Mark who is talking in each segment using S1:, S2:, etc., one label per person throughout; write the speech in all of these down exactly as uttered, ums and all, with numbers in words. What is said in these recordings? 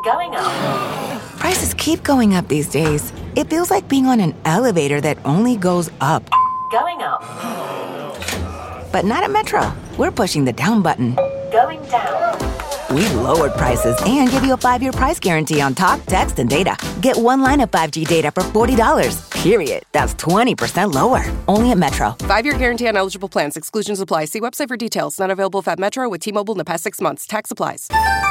S1: Going up.
S2: Prices keep going up these days. It feels like being on an elevator that only goes up.
S1: Going up.
S2: But not at Metro. We're pushing the down button.
S1: Going down.
S2: We've lowered prices and give you a five-year price guarantee on talk, text, and data. Get one line of five G data for forty dollars. Period. That's twenty percent lower. Only at Metro.
S3: Five-year guarantee on eligible plans. Exclusions apply. See website for details. Not available at Metro with T-Mobile in the past six months. Tax applies.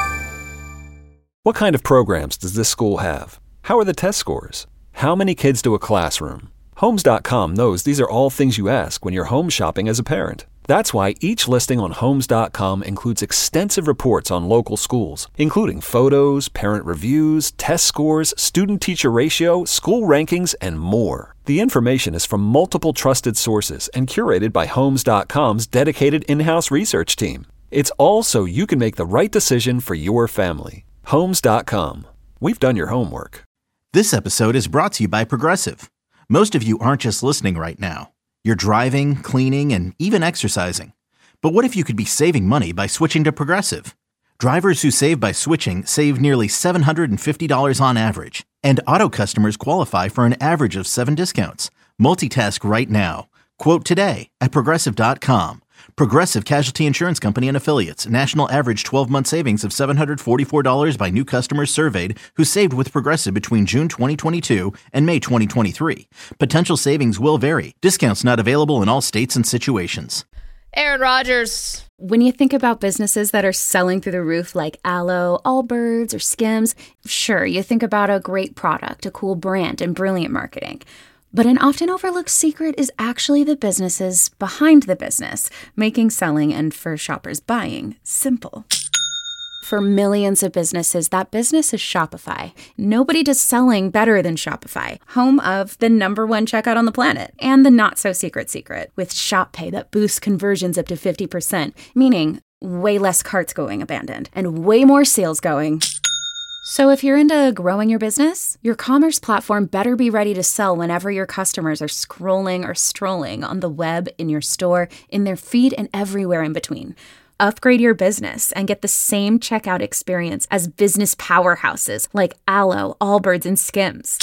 S4: What kind of programs does this school have? How are the test scores? How many kids do a classroom? Homes dot com knows these are all things you ask when you're home shopping as a parent. That's why each listing on Homes dot com includes extensive reports on local schools, including photos, parent reviews, test scores, student-teacher ratio, school rankings, and more. The information is from multiple trusted sources and curated by Homes dot com's dedicated in-house research team. It's all so you can make the right decision for your family. Homes dot com. We've done your homework.
S5: This episode is brought to you by Progressive. Most of you aren't just listening right now. You're driving, cleaning, and even exercising. But what if you could be saving money by switching to Progressive? Drivers who save by switching save nearly seven hundred fifty dollars on average. And auto customers qualify for an average of seven discounts. Multitask right now. Quote today at Progressive dot com. Progressive Casualty Insurance Company and Affiliates. National average twelve-month savings of seven hundred forty-four dollars by new customers surveyed who saved with Progressive between June twenty twenty-two and May twenty twenty-three. Potential savings will vary. Discounts not available in all states and situations.
S6: Aaron Rodgers. When you think about businesses that are selling through the roof like Aloe, Allbirds, or Skims, sure, you think about a great product, a cool brand, and brilliant marketing. But an often overlooked secret is actually the businesses behind the business, making selling and, for shoppers, buying simple. For millions of businesses, that business is Shopify. Nobody does selling better than Shopify, home of the number one checkout on the planet, and the not-so-secret secret, with Shop Pay that boosts conversions up to fifty percent, meaning way less carts going abandoned, and way more sales going. So if you're into growing your business, your commerce platform better be ready to sell whenever your customers are scrolling or strolling on the web, in your store, in their feed, and everywhere in between. Upgrade your business and get the same checkout experience as business powerhouses like Aloe, Allbirds, and Skims.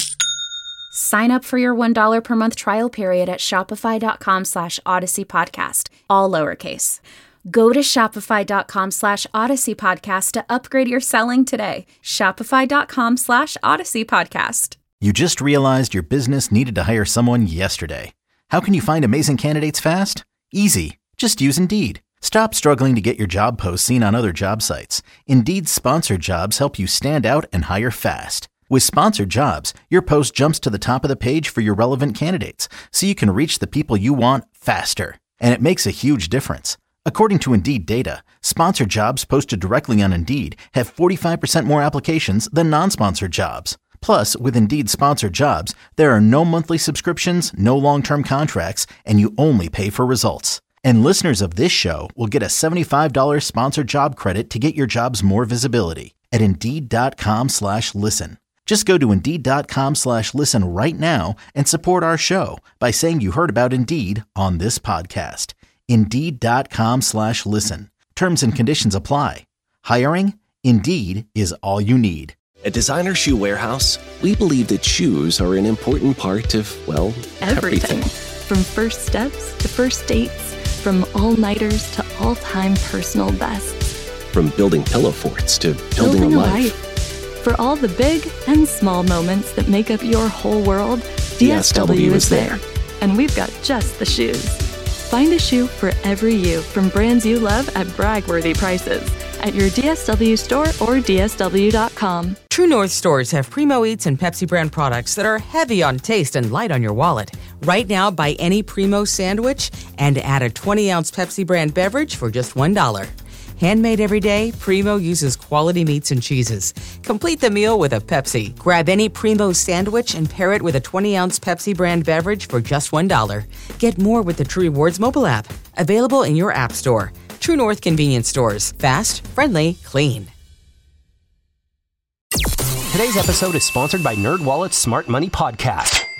S6: Sign up for your one dollar per month trial period at shopify.com slash Odyssey Podcast, all lowercase. Go to shopify.com slash Odyssey Podcast to upgrade your selling today. Shopify.com slash Odyssey Podcast.
S5: You just realized your business needed to hire someone yesterday. How can you find amazing candidates fast? Easy. Just use Indeed. Stop struggling to get your job posts seen on other job sites. Indeed's sponsored jobs help you stand out and hire fast. With sponsored jobs, your post jumps to the top of the page for your relevant candidates, so you can reach the people you want faster. And it makes a huge difference. According to Indeed data, sponsored jobs posted directly on Indeed have forty-five percent more applications than non-sponsored jobs. Plus, with Indeed sponsored jobs, there are no monthly subscriptions, no long-term contracts, and you only pay for results. And listeners of this show will get a seventy-five dollars sponsored job credit to get your jobs more visibility at Indeed.com slash listen. Just go to Indeed.com slash listen right now and support our show by saying you heard about Indeed on this podcast. Indeed.com slash listen. Terms and conditions apply. Hiring? Indeed is all you need.
S7: At Designer Shoe Warehouse, we believe that shoes are an important part of, well, everything.
S8: everything. From first steps to first dates, from all-nighters to all-time personal bests.
S7: From building pillow forts to building,
S8: building
S7: a
S8: a
S7: life.
S8: life. For all the big and small moments that make up your whole world, D S W is there. And we've got just the shoes. Find a shoe for every you from brands you love at brag-worthy prices at your D S W store or D S W dot com.
S9: True North stores have Primo Eats and Pepsi brand products that are heavy on taste and light on your wallet. Right now, buy any Primo sandwich and add a twenty ounce Pepsi brand beverage for just one dollar. Handmade every day, Primo uses quality meats and cheeses. Complete the meal with a Pepsi. Grab any Primo sandwich and pair it with a twenty ounce Pepsi brand beverage for just one dollar. Get more with the True Rewards mobile app. Available in your app store. True North convenience stores. Fast, friendly, clean.
S10: Today's episode is sponsored by NerdWallet's Smart Money Podcast.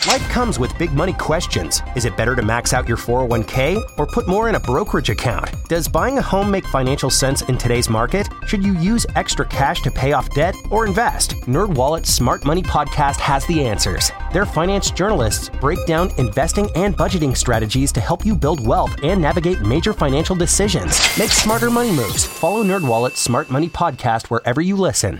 S10: Life comes with big money questions. Is it better to max out your four oh one k or put more in a brokerage account? Does buying a home make financial sense in today's market? Should you use extra cash to pay off debt or invest? NerdWallet's Smart Money Podcast has the answers. Their finance journalists break down investing and budgeting strategies to help you build wealth and navigate major financial decisions. Make smarter money moves. Follow NerdWallet's Smart Money Podcast wherever you listen.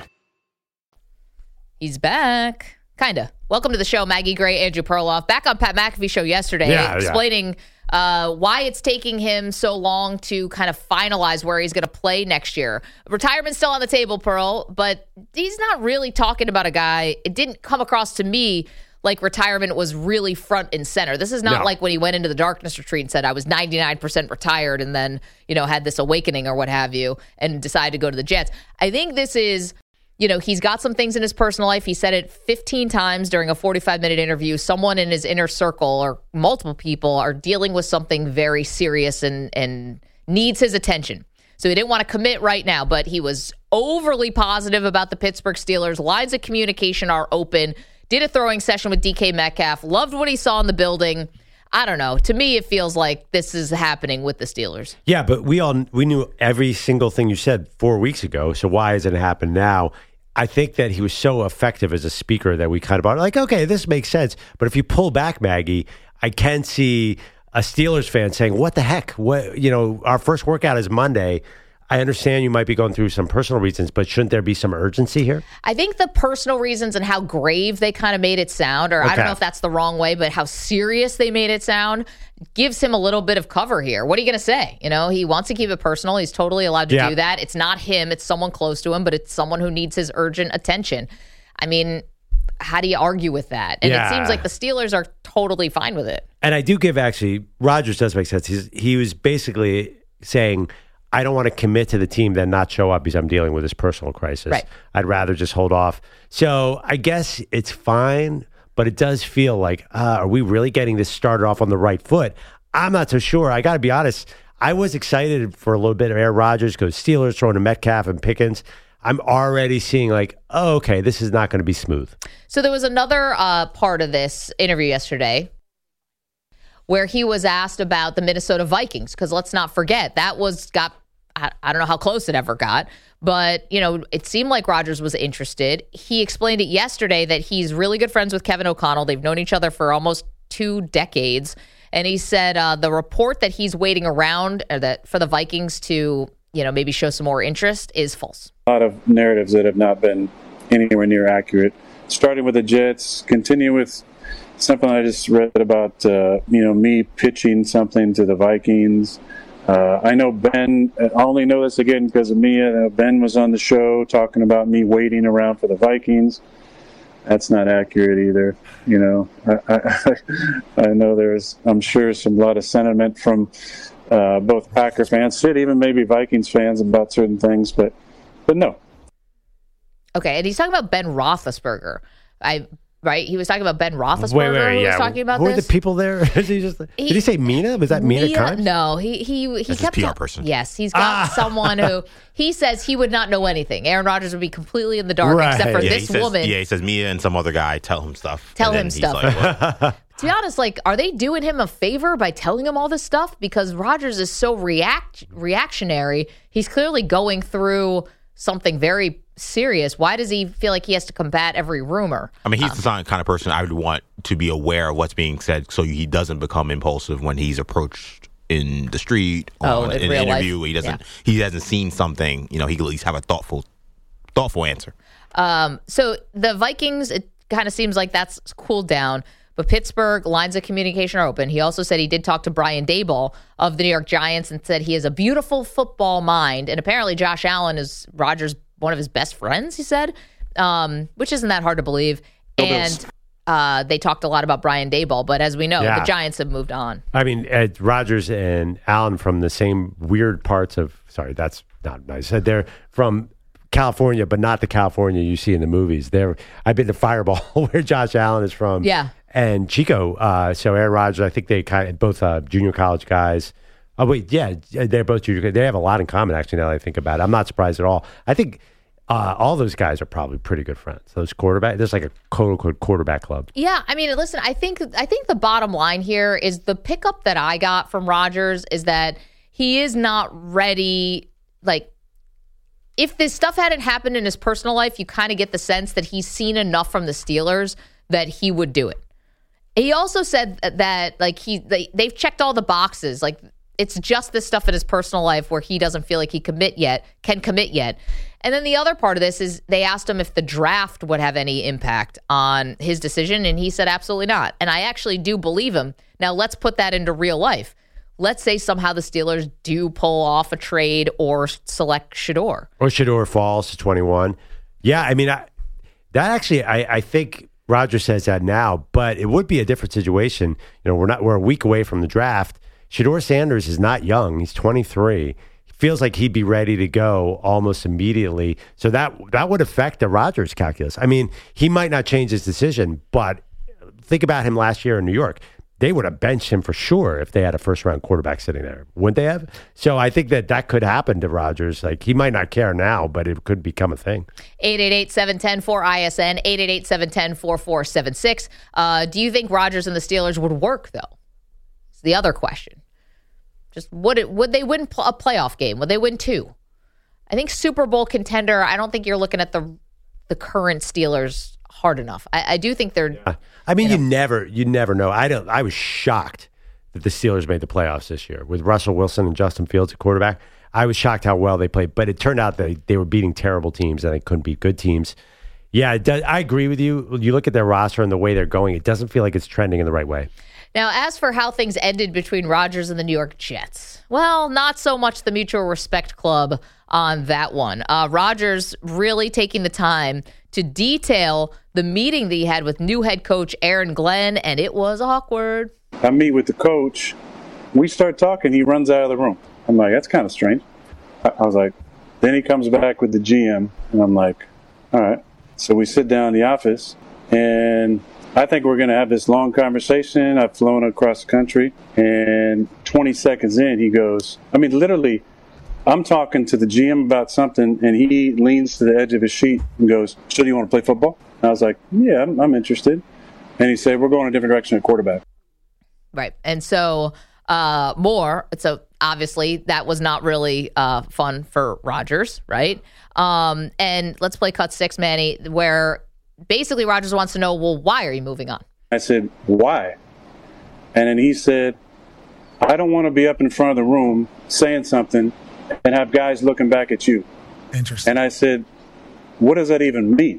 S11: He's back. Kinda. Welcome to the show, Maggie Gray, Andrew Perloff. Back on Pat McAfee show yesterday,
S12: yeah,
S11: explaining yeah. Uh, why it's taking him so long to kind of finalize where he's going to play next year. Retirement's still on the table, Pearl, but he's not really talking about a guy. It didn't come across to me like retirement was really front and center. This is not
S12: no.
S11: like when he went into the darkness retreat and said, I was ninety-nine percent retired and then, you know, had this awakening or what have you and decided to go to the Jets. I think this is... You know, he's got some things in his personal life. He said it fifteen times during a forty-five minute interview. Someone in his inner circle or multiple people are dealing with something very serious and, and needs his attention. So he didn't want to commit right now, but he was overly positive about the Pittsburgh Steelers. Lines of communication are open. Did a throwing session with D K Metcalf. Loved what he saw in the building. I don't know. To me, it feels like this is happening with the Steelers.
S12: Yeah, but we all we knew every single thing you said four weeks ago. So why has it happened now? I think that he was so effective as a speaker that we kind of are like, okay, this makes sense. But if you pull back, Maggie, I can see a Steelers fan saying, "What the heck? What you know? Our first workout is Monday." I understand you might be going through some personal reasons, but shouldn't there be some urgency here?
S11: I think the personal reasons and how grave they kind of made it sound, or okay. I don't know if that's the wrong way, but how serious they made it sound gives him a little bit of cover here. What are you going to say? You know, he wants to keep it personal. He's totally allowed to yeah. do that. It's not him. It's someone close to him, but it's someone who needs his urgent attention. I mean, how do you argue with that? And yeah. it seems like the Steelers are totally fine with it.
S12: And I do give actually, Rodgers does make sense. He's, he was basically saying, I don't want to commit to the team then not show up because I'm dealing with this personal crisis.
S11: Right.
S12: I'd rather just hold off. So I guess it's fine, but it does feel like, uh, are we really getting this started off on the right foot? I'm not so sure. I got to be honest. I was excited for a little bit of Aaron Rodgers because Steelers throwing to Metcalf and Pickens. I'm already seeing like, oh, okay, this is not going to be smooth.
S11: So there was another uh, part of this interview yesterday where he was asked about the Minnesota Vikings, because let's not forget, that was got I, I don't know how close it ever got, but, you know, it seemed like Rodgers was interested. He explained it yesterday that he's really good friends with Kevin O'Connell. They've known each other for almost two decades. And he said uh, the report that he's waiting around or that for the Vikings to, you know, maybe show some more interest is false.
S13: A lot of narratives that have not been anywhere near accurate. Starting with the Jets, continue with something I just read about, uh, you know, me pitching something to the Vikings. Uh, I know Ben, I only know this again because of Mia. Uh, Ben was on the show talking about me waiting around for the Vikings. That's not accurate either. You know, I, I, I know there's, I'm sure, some lot of sentiment from uh, both Packer fans, shit, even maybe Vikings fans about certain things, but, but no.
S11: Okay, and he's talking about Ben Roethlisberger. I Right? He was talking about Ben Roethlisberger.
S12: Wait, wait,
S11: who
S12: yeah.
S11: was talking about
S12: who
S11: this.
S12: Who are the people there? Did he, just,
S11: he,
S12: did he say Mina? Was that Mina Kimes?
S11: No, he he he
S14: That's
S11: kept
S14: his P R person.
S11: Yes, he's got ah. someone who he says he would not know anything. Aaron Rodgers would be completely in the dark
S12: right.
S11: except for
S14: yeah,
S11: this
S14: he says,
S11: woman.
S14: Yeah, he says Mia and some other guy tell him stuff.
S11: Tell
S14: and
S11: him
S14: then
S11: stuff.
S14: He's like, well,
S11: to be honest, like, are they doing him a favor by telling him all this stuff? Because Rodgers is so react reactionary. He's clearly going through something very serious. Why does he feel like he has to combat every rumor?
S14: I mean, he's
S11: um,
S14: the kind of person I would want to be aware of what's being said so he doesn't become impulsive when he's approached in the street or
S11: oh,
S14: in,
S11: in
S14: an interview.
S11: Life.
S14: He doesn't
S11: Yeah.
S14: he hasn't seen something, you know, he can at least have a thoughtful thoughtful answer.
S11: Um, so the Vikings, it kind of seems like that's cooled down. But Pittsburgh, lines of communication are open. He also said he did talk to Brian Daboll of the New York Giants and said he has a beautiful football mind. And apparently Josh Allen is Rodgers' one of his best friends, he said, um, which isn't that hard to believe.
S12: No
S11: and uh, they talked a lot about Brian Daboll. But as we know,
S12: yeah.
S11: the Giants have moved on.
S12: I mean, Ed, Rodgers and Allen from the same weird parts of, sorry, that's not nice. They're from California, but not the California you see in the movies. They're, I've been to Fireball, where Josh Allen is from.
S11: Yeah.
S12: And Chico, uh, so Aaron Rodgers, I think they kind of both uh, junior college guys. Oh wait, yeah, they're both junior. They have a lot in common, actually. Now that I think about it, I'm not surprised at all. I think Uh, all those guys are probably pretty good friends. Those quarterback, there's like a quote unquote quarterback club.
S11: Yeah, I mean, listen, I think I think the bottom line here is the pickup that I got from Rodgers is that he is not ready. Like, if this stuff hadn't happened in his personal life, you kind of get the sense that he's seen enough from the Steelers that he would do it. He also said that, like, he they, they've checked all the boxes. Like, it's just this stuff in his personal life where he doesn't feel like he commit yet, can commit yet. And then the other part of this is they asked him if the draft would have any impact on his decision, and he said absolutely not. And I actually do believe him. Now, let's put that into real life. Let's say somehow the Steelers do pull off a trade or select Shedeur.
S12: Or Shedeur falls to twenty-one. Yeah, I mean, I, that actually, I, I think Rodgers says that now, but it would be a different situation. You know, we're not we're a week away from the draft. Shedeur Sanders is not young. He's twenty-three. Feels like he'd be ready to go almost immediately. So that that would affect the Rodgers calculus. I mean, he might not change his decision, but think about him last year in New York. They would have benched him for sure if they had a first-round quarterback sitting there. Wouldn't they have? So I think that that could happen to Rodgers. Like, he might not care now, but it could become a thing.
S11: eight eight eight, seven one zero, four I S N, eight eight eight, seven one zero, four four seven six. Uh, do you think Rodgers and the Steelers would work, though? It's the other question. Just would it would they win a playoff game? Would they win two? I think Super Bowl contender. I don't think you're looking at the the current Steelers hard enough. I, I do think they're.
S12: Yeah. I mean,
S11: you,
S12: you
S11: know,
S12: never you never know. I don't. I was shocked that the Steelers made the playoffs this year with Russell Wilson and Justin Fields at quarterback. I was shocked how well they played, but it turned out that they were beating terrible teams and they couldn't beat good teams. Yeah, it does, I agree with you. You look at their roster and the way they're going, it doesn't feel like it's trending in the right way.
S11: Now, as for how things ended between Rodgers and the New York Jets, well, not so much the Mutual Respect Club on that one. Uh, Rodgers really taking the time to detail the meeting that he had with new head coach Aaron Glenn, and it was awkward.
S13: I meet with the coach. We start talking. He runs out of the room. I'm like, that's kind of strange. I, I was like, then he comes back with the G M, and I'm like, all right. So we sit down in the office, and I think we're going to have this long conversation. I've flown across the country, and twenty seconds in, he goes, I mean, literally, I'm talking to the G M about something, and he leans to the edge of his sheet and goes, so do you want to play football? And I was like, yeah, I'm, I'm interested. And he said, we're going a different direction at quarterback.
S11: Right. And so uh, more, so obviously that was not really uh, fun for Rodgers, right? Um, and let's play cut six, Manny, where basically Rodgers wants to know, well, why are you moving on?
S13: I said, why? And then he said, I don't want to be up in front of the room saying something and have guys looking back at you.
S15: Interesting.
S13: And I said, what does that even mean?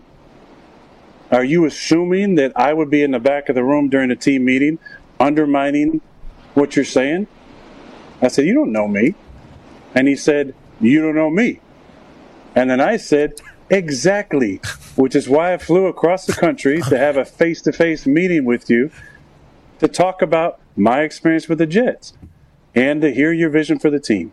S13: Are you assuming that I would be in the back of the room during a team meeting undermining what you're saying? I said, you don't know me. And he said, you don't know me. And then I said, exactly, which is why I flew across the country to have a face-to-face meeting with you to talk about my experience with the Jets and to hear your vision for the team.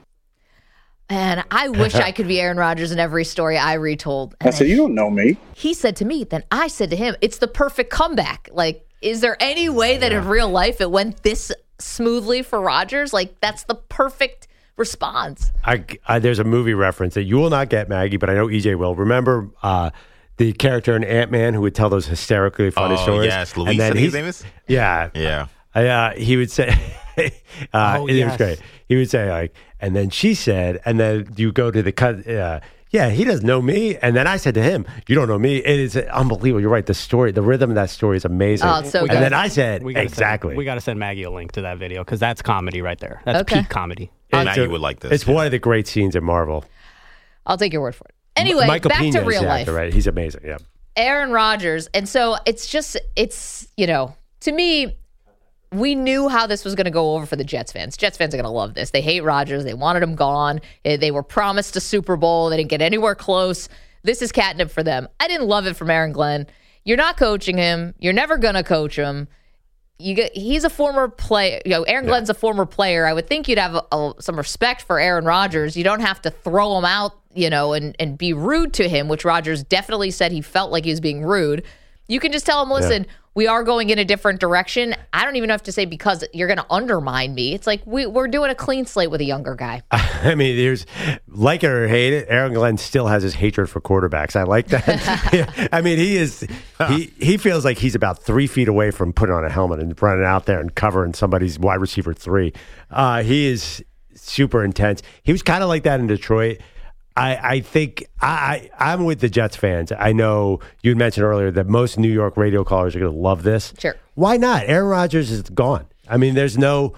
S11: And I wish I could be Aaron Rodgers in every story I retold. And
S13: I said, you don't know me.
S11: He said to me, then I said to him, it's the perfect comeback. Like, is there any way that in real life it went this smoothly for Rodgers? Like, that's the perfect response.
S12: I, I, there's a movie reference that you will not get, Maggie, but I know E J will. Remember uh, the character in Ant-Man who would tell those hysterically funny
S14: oh,
S12: stories?
S14: Yes, Luis, and his name is?
S12: Yeah.
S14: Yeah.
S12: I, uh, he would say, uh,
S15: oh,
S12: it
S15: yes.
S12: was great. He would say, like, and then she said, and then you go to the cut, uh, yeah, he doesn't know me. And then I said to him, you don't know me. It is unbelievable. You're right. The story, the rhythm of that story is amazing.
S11: Oh, it's so
S12: and
S11: good.
S12: then I said,
S16: we gotta
S12: exactly.
S16: Send, we got to send Maggie a link to that video because that's comedy right there. That's
S11: Okay.
S16: peak comedy.
S14: And
S12: It's
S14: Maggie
S12: a-
S14: would like this.
S12: It's one of the great scenes in Marvel.
S11: I'll take your word for it. Anyway,
S12: Michael
S11: back
S12: Pena
S11: to
S12: is
S11: real
S12: the
S11: life.
S12: actor, right? He's amazing. Yeah.
S11: Aaron Rodgers. And so it's just, it's, you know, to me, we knew how this was going to go over for the Jets fans. Jets fans are going to love this. They hate Rodgers. They wanted him gone. They were promised a Super Bowl. They didn't get anywhere close. This is catnip for them. I didn't love it from Aaron Glenn. You're not coaching him. You're never going to coach him. You get, he's a former player. You know, Aaron Glenn's a former player. I would think you'd have a, a, some respect for Aaron Rodgers. You don't have to throw him out, you know, and, and be rude to him, which Rodgers definitely said he felt like he was being rude. You can just tell him, listen, yeah. we are going in a different direction. I don't even have to say because you're going to undermine me. It's like we, we're doing a clean slate with a younger guy.
S12: I mean, there's like it or hate it, Aaron Glenn still has his hatred for quarterbacks. I like that. I mean, he is he he feels like he's about three feet away from putting on a helmet and running out there and covering somebody's wide receiver three. Uh, he is super intense. He was kind of like that in Detroit. I, I think I, I'm with the Jets fans. I know you had mentioned earlier that most New York radio callers are going to love this.
S11: Sure.
S12: Why not? Aaron Rodgers is gone. I mean, there's no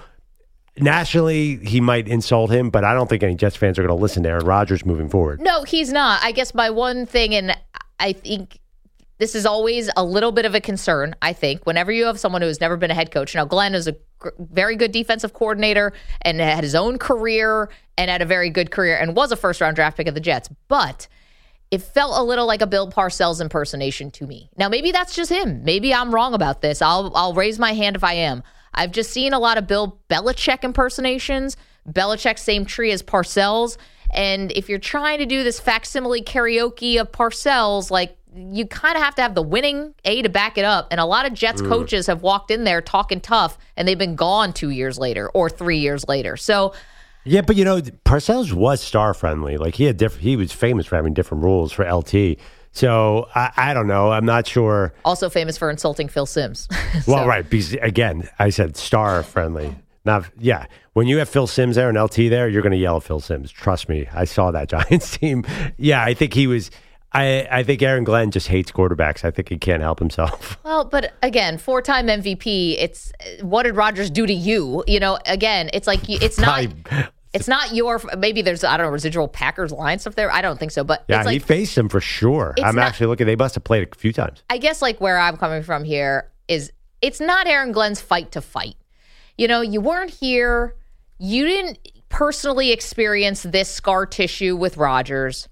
S12: nationally he might insult him, but I don't think any Jets fans are going to listen to Aaron Rodgers moving forward.
S11: No, he's not. I guess my one thing, and I think this is always a little bit of a concern, I think, whenever you have someone who has never been a head coach. Now, Glenn is a gr- very good defensive coordinator and had his own career and had a very good career and was a first-round draft pick of the Jets. But it felt a little like a Bill Parcells impersonation to me. Now, maybe that's just him. Maybe I'm wrong about this. I'll I'll raise my hand if I am. I've just seen a lot of Bill Belichick impersonations. Belichick, same tree as Parcells. And if you're trying to do this facsimile karaoke of Parcells, like, you kind of have to have the winning A to back it up. And a lot of Jets mm. coaches have walked in there talking tough, and they've been gone two years later or three years later. So,
S12: yeah, but you know, Parcells was star friendly. Like he had different. He was famous for having different rules for L T. So I, I don't know. I'm not sure.
S11: Also famous for insulting Phil Simms. so.
S12: Well, right. Because again, I said star friendly. Not yeah. When you have Phil Simms there and L T there, you're going to yell at Phil Simms. Trust me. I saw that Giants team. Yeah, I think he was. I, I think Aaron Glenn just hates quarterbacks. I think he can't help himself.
S11: Well, but again, four-time M V P. It's what did Rodgers do to you? You know, again, it's like it's not. It's not your. Maybe there's I don't know residual Packers line stuff there. I don't think so. But
S12: yeah,
S11: it's like,
S12: he faced him for sure. I'm not, actually looking. They must have played a few times.
S11: I guess like where I'm coming from here is it's not Aaron Glenn's fight to fight. You know, you weren't here. You didn't personally experience this scar tissue with Rodgers.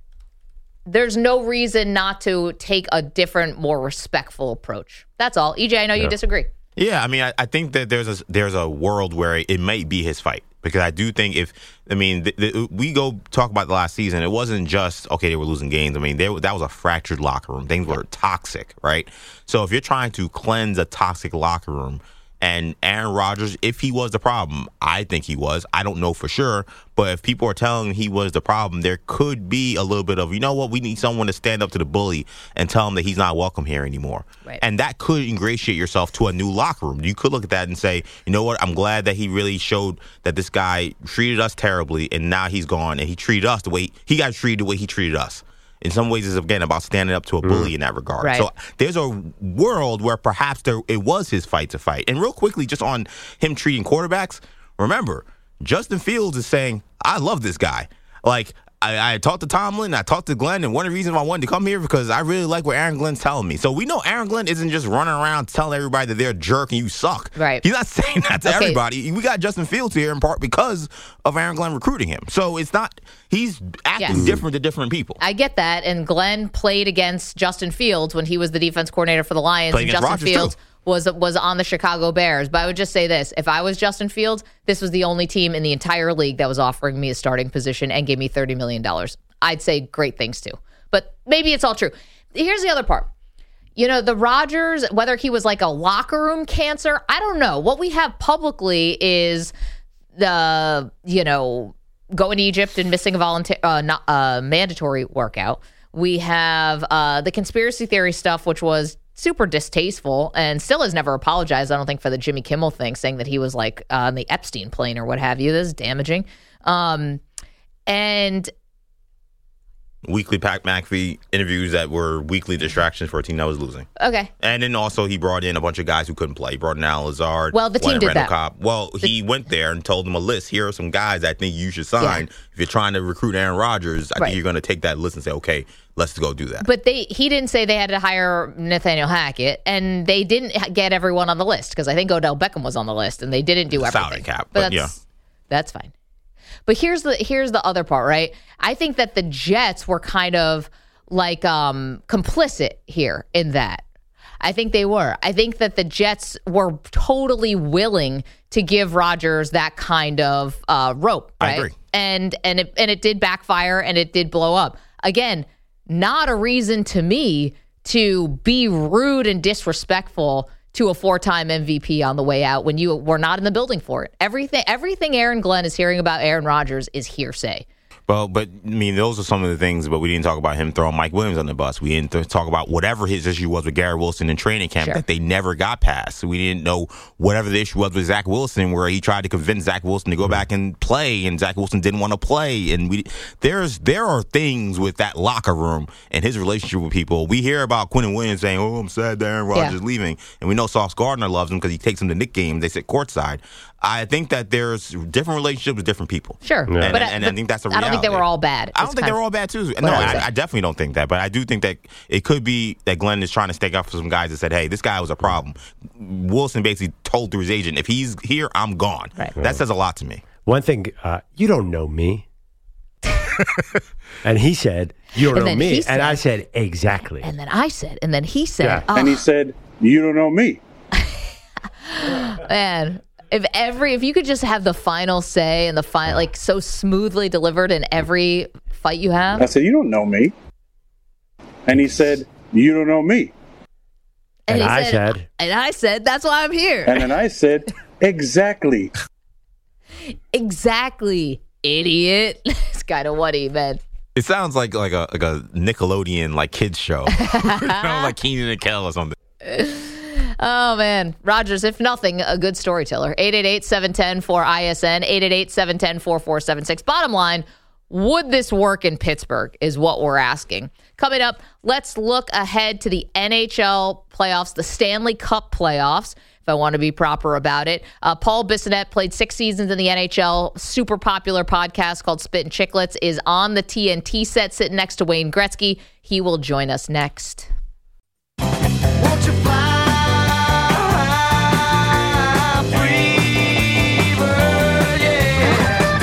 S11: There's no reason not to take a different, more respectful approach. That's all. E J, I know
S14: yeah.
S11: you disagree.
S14: Yeah, I mean, I, I think that there's a there's a world where it might be his fight. Because I do think if, I mean, the, the, we go talk about the last season, it wasn't just, okay, they were losing games. I mean, they, that was a fractured locker room. Things were toxic, right? So if you're trying to cleanse a toxic locker room, and Aaron Rodgers, if he was the problem, I think he was. I don't know for sure. But if people are telling he was the problem, there could be a little bit of, you know what, we need someone to stand up to the bully and tell him that he's not welcome here anymore.
S11: Right.
S14: And that could ingratiate yourself to a new locker room. You could look at that and say, you know what, I'm glad that he really showed that this guy treated us terribly, and now he's gone, and he treated us the way he got treated the way he treated us. In some ways, it's, again, about standing up to a bully mm. in that regard.
S11: Right.
S14: So there's a world where perhaps there it was his fight to fight. And real quickly, just on him treating quarterbacks, remember, Justin Fields is saying, I love this guy. Like, I, I talked to Tomlin, I talked to Glenn, and one of the reasons why I wanted to come here because I really like what Aaron Glenn's telling me. So we know Aaron Glenn isn't just running around telling everybody that they're a jerk and you suck.
S11: Right.
S14: He's not saying that to
S11: okay.
S14: everybody. We got Justin Fields here in part because of Aaron Glenn recruiting him. So it's not, he's acting
S11: yes.
S14: different to different people.
S11: I get that. And Glenn played against Justin Fields when he was the defense coordinator for the Lions.
S14: Played
S11: and Justin
S14: Rodgers
S11: Fields
S14: too.
S11: was was on the Chicago Bears. But I would just say this. If I was Justin Fields, this was the only team in the entire league that was offering me a starting position and gave me thirty million dollars. I'd say great things too. But maybe it's all true. Here's the other part. You know, the Rodgers, whether he was like a locker room cancer, I don't know. What we have publicly is the, you know, going to Egypt and missing a volunteer, uh, not, uh, mandatory workout. We have uh, the conspiracy theory stuff, which was super distasteful and still has never apologized, I don't think, for the Jimmy Kimmel thing, saying that he was like uh, on the Epstein plane or what have you. This is damaging. Um, and
S14: weekly Pat McAfee interviews that were weekly distractions for a team that was losing.
S11: Okay.
S14: And then also he brought in a bunch of guys who couldn't play. He brought in Al Lazard.
S11: Well, the team did that.
S14: Cobb. Well, the, he went there and told them a list. Here are some guys I think you should sign. Yeah. If you're trying to recruit Aaron Rodgers, I
S11: right. think
S14: you're going to take that list and say, okay, let's go do that.
S11: But they he didn't say they had to hire Nathaniel Hackett, and they didn't get everyone on the list because I think Odell Beckham was on the list, and they didn't do everything.
S14: Salary cap,
S11: but,
S14: but
S11: that's,
S14: yeah.
S11: That's fine. But here's the here's the other part, right? I think that the Jets were kind of like um, complicit here in that. I think they were. I think that the Jets were totally willing to give Rodgers that kind of uh, rope, right?
S14: I agree.
S11: And and it and it did backfire and it did blow up. Again, not a reason to me to be rude and disrespectful to a four-time M V P on the way out when you were not in the building for it. Everything, everything Aaron Glenn is hearing about Aaron Rodgers is hearsay.
S14: Well, but I mean, those are some of the things, but we didn't talk about him throwing Mike Williams on the bus. We didn't th- talk about whatever his issue was with Garrett Wilson in training camp
S11: Sure.
S14: that they never got past. So we didn't know whatever the issue was with Zach Wilson, where he tried to convince Zach Wilson to go back and play, and Zach Wilson didn't want to play. And we there's there are things with that locker room and his relationship with people. We hear about Quinnen Williams saying, "Oh, I'm sad that Aaron Rodgers
S11: Yeah.
S14: leaving," and we know Sauce Gardner loves him because he takes him to Knick games. They sit courtside. I think that there's different relationships with different people.
S11: Sure.
S14: And,
S11: But
S14: and,
S11: I-
S14: and I
S11: but
S14: think that's a
S11: I
S14: reality.
S11: don't think they were all bad.
S14: I don't
S11: It's
S14: think
S11: kind
S14: they were
S11: of
S14: all bad too.
S11: what
S14: No,
S11: I would
S14: I,
S11: say.
S14: I definitely don't think that. But I do think that it could be that Glenn is trying to stick up for some guys that said, "Hey, this guy was a problem." Wilson basically told through his agent, "If he's here, I'm gone."
S11: Right.
S14: That says a lot to me.
S12: One thing, uh, you don't know me. And he said, "You don't
S11: And
S12: know
S11: then
S12: me."
S11: he
S12: And
S11: said-
S12: I said, "Exactly."
S11: And then I said, and then he said,
S12: Yeah.
S11: oh,
S13: And he said, "You don't know me."
S11: man, if every, if you could just have the final say and the final, like so smoothly delivered in every fight you have.
S13: I said, "You don't know me." And he said, "You don't know me."
S12: And,
S11: he
S12: I said,
S11: and I said, that's why I'm here.
S13: And then I said, "Exactly."
S11: Exactly, idiot. It's kind of what he meant.
S14: It sounds like like a like a Nickelodeon like kids show, you know, like Keenan and Kel or something.
S11: Oh, man. Rodgers, if nothing, a good storyteller. eight eight eight, seven one zero, four I S N, eight eight eight, seven one zero, four four seven six. Bottom line, would this work in Pittsburgh is what we're asking. Coming up, let's look ahead to the N H L playoffs, the Stanley Cup playoffs, if I want to be proper about it. Uh, Paul Bissonnette played six seasons in the N H L. Super popular podcast called Spit and Chicklets is on the T N T set sitting next to Wayne Gretzky. He will join us next.
S15: Won't you fly free, bird, yeah.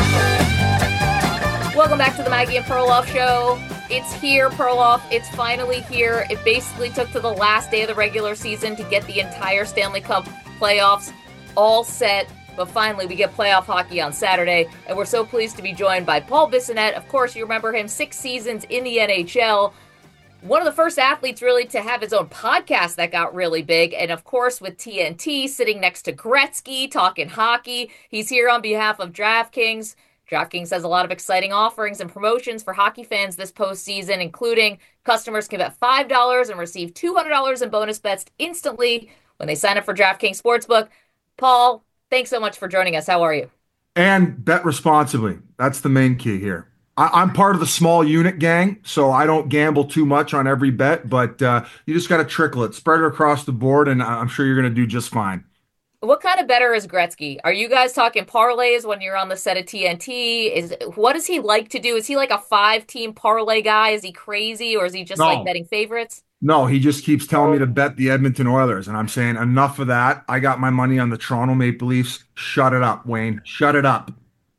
S11: Welcome back to the Maggie and Perloff Show. It's here, Perloff. It's finally here. It basically took to the last day of the regular season to get the entire Stanley Cup playoffs all set. But finally, we get playoff hockey on Saturday, and we're so pleased to be joined by Paul Bissonnette. Of course, you remember him, six seasons in the N H L. One of the first athletes really to have his own podcast that got really big. And of course, with T N T sitting next to Gretzky, talking hockey. He's here on behalf of DraftKings. DraftKings has a lot of exciting offerings and promotions for hockey fans this postseason, including customers can bet five dollars and receive two hundred dollars in bonus bets instantly when they sign up for DraftKings Sportsbook. Paul, thanks so much for joining us. How are you?
S17: And bet responsibly. That's the main key here. I, I'm part of the small unit gang, so I don't gamble too much on every bet, but uh, you just got to trickle it, spread it across the board, and I'm sure you're going to do just fine.
S11: What kind of better is Gretzky? Are you guys talking parlays when you're on the set of T N T? Is what does he like to do? Is he like a five-team parlay guy? Is he crazy, or is he just
S17: No.
S11: like betting favorites?
S17: No, he just keeps telling me to bet the Edmonton Oilers, and I'm saying enough of that. I got my money on the Toronto Maple Leafs. Shut it up, Wayne. Shut it up.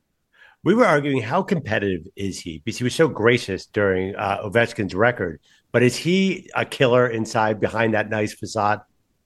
S12: we were arguing how competitive is he because he was so gracious during uh, Ovechkin's record. But is he a killer inside behind that nice facade?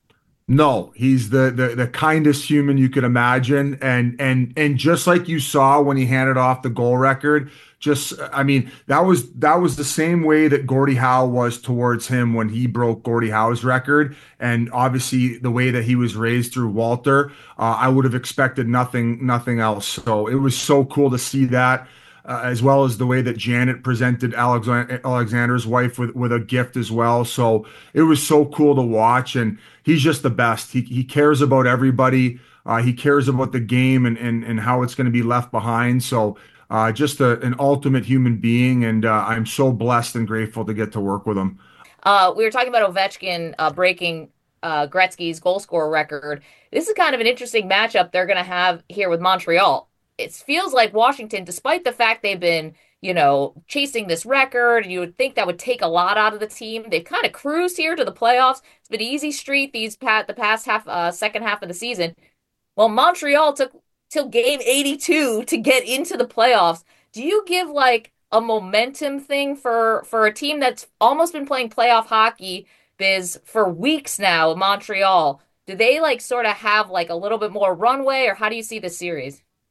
S17: No, he's the, the the kindest human you could imagine, and and and just like you saw when he handed off the goal record, just I mean that was that was the same way that Gordie Howe was towards him when he broke Gordie Howe's record, and obviously the way that he was raised through Walter, uh, I would have expected nothing nothing else. So it was so cool to see that. Uh, as well as the way that Janet presented Alexander, Alexander's wife with, with a gift as well. So it was so cool to watch, and he's just the best. He he cares about everybody. Uh, he cares about the game and and, and how it's going to be left behind. So uh, just a, an ultimate human being, and uh, I'm so blessed and grateful to get to work with him.
S11: Uh, we were talking about Ovechkin uh, breaking uh, Gretzky's goal scorer record. This is kind of an interesting matchup they're going to have here with Montreal. It feels like Washington, despite the fact they've been, you know, chasing this record, you would think that would take a lot out of the team. They've kind of cruised here to the playoffs. It's been an easy street these past, the past half, uh, second half of the season. Well, Montreal took till game eighty-two to get into the playoffs. Do you give like a momentum thing for for a team that's almost been playing playoff hockey biz for weeks now, Montreal? Do they like sort of have like a little bit more runway, or how do you see this series?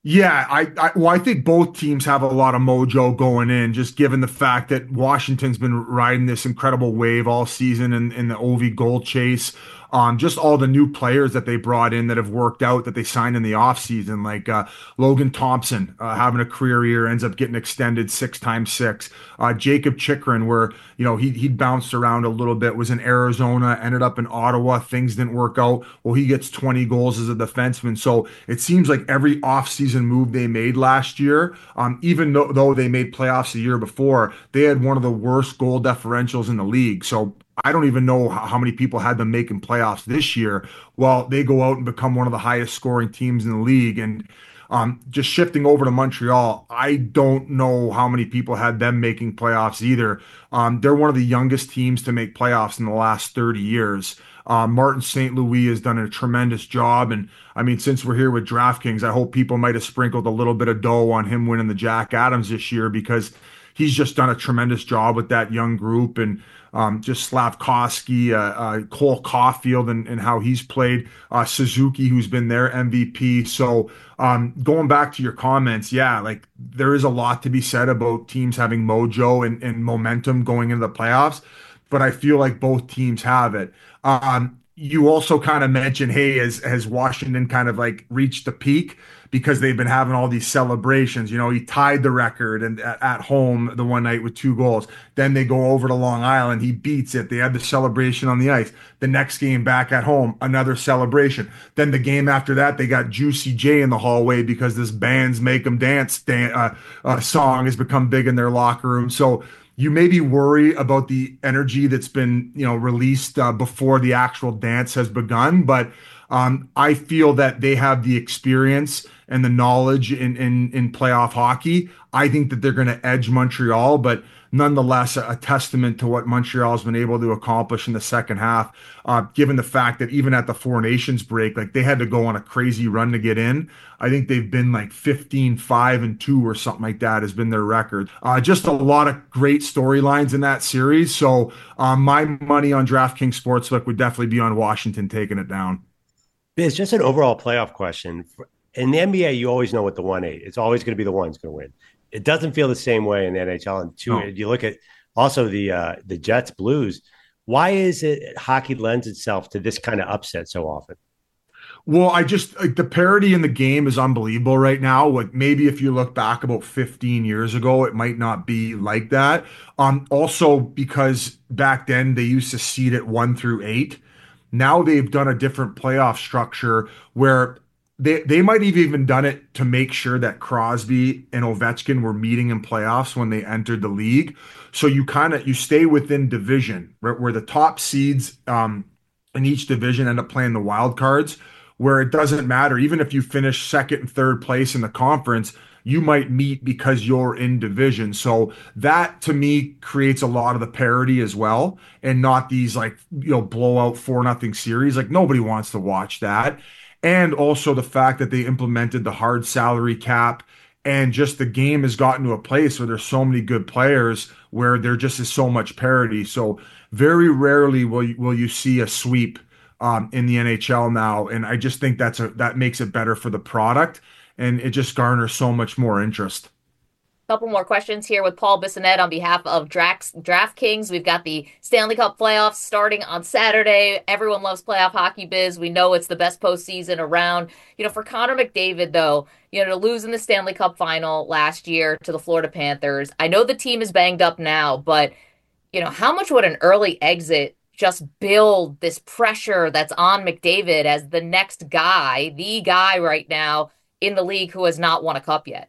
S17: Yeah, I, I well, I think both teams have a lot of mojo going in, just given the fact that Washington's been riding this incredible wave all season in, in the Ovi goal chase. Um, just all the new players that they brought in that have worked out that they signed in the offseason, like uh, Logan Thompson uh, having a career year, ends up getting extended six times six. Uh, Jacob Chikrin, where you know he he bounced around a little bit, was in Arizona, ended up in Ottawa. Things didn't work out. Well, he gets twenty goals as a defenseman. So it seems like every offseason move they made last year, um, even though, though they made playoffs the year before, they had one of the worst goal differentials in the league. So I don't even know how many people had them making playoffs this year. Well, they go out and become one of the highest scoring teams in the league. And um, just shifting over to Montreal, I don't know how many people had them making playoffs either. Um, they're one of the youngest teams to make playoffs in the last thirty years. Uh, Martin Saint Louis has done a tremendous job. And I mean, since we're here with DraftKings, I hope people might have sprinkled a little bit of dough on him winning the Jack Adams this year, because he's just done a tremendous job with that young group. And um, just Slavkovsky, uh, uh, Cole Caulfield, and, and how he's played, uh, Suzuki, who's been their M V P. So um, going back to your comments, yeah, like there is a lot to be said about teams having mojo and, and momentum going into the playoffs, but I feel like both teams have it. Um, you also kind of mentioned, hey, has, has Washington kind of like reached the peak because they've been having all these celebrations? You know, he tied the record and at, at home the one night with two goals. Then they go over to Long Island. He beats it. They had the celebration on the ice. The next game back at home, another celebration. Then the game after that, they got Juicy J in the hallway because this band's Make 'Em Dance dan- uh, uh, song has become big in their locker room. So you maybe worry about the energy that's been, you know, released uh, before the actual dance has begun. But um, I feel that they have the experience and the knowledge in, in, in playoff hockey. I think that they're going to edge Montreal, but nonetheless, a, a testament to what Montreal has been able to accomplish in the second half, uh, given the fact that even at the Four Nations break, like they had to go on a crazy run to get in. I think they've been like fifteen, five, and two or something like that has been their record. Uh, just a lot of great storylines in that series. So uh, my money on DraftKings Sportsbook would definitely be on Washington taking it down.
S12: It's just an overall playoff question. In the N B A, you always know what the one eight. It's always going to be the one's going to win. It doesn't feel the same way in the N H L. And two, no. You look at also the uh, the Jets Blues. Why is it hockey lends itself to this kind of upset so often?
S17: Well, I just like the parity in the game is unbelievable right now. Like maybe if you look back about fifteen years ago, it might not be like that. Um, also because back then they used to seed it one through eight. Now they've done a different playoff structure where they they might have even done it to make sure that Crosby and Ovechkin were meeting in playoffs when they entered the league. So you kind of you stay within division, right, where the top seeds um, in each division end up playing the wild cards, where it doesn't matter. Even if you finish second and third place in the conference, you might meet because you're in division. So that to me creates a lot of the parity as well, and not these like, you know, blowout four nothing series. Like nobody wants to watch that. And also the fact that they implemented the hard salary cap, and just the game has gotten to a place where there's so many good players where there just is so much parity. So very rarely will you, will you see a sweep um, in the N H L now. And I just think that's a, that makes it better for the product, and it just garners so much more interest.
S11: Couple more questions here with Paul Bissonnette on behalf of Drax, DraftKings. We've got the Stanley Cup playoffs starting on Saturday. Everyone loves playoff hockey biz. We know it's the best postseason around. You know, for Connor McDavid, though, you know, to lose in the Stanley Cup final last year to the Florida Panthers, I know the team is banged up now, but, you know, how much would an early exit just build this pressure that's on McDavid as the next guy, the guy right now in the league who has not won a cup yet?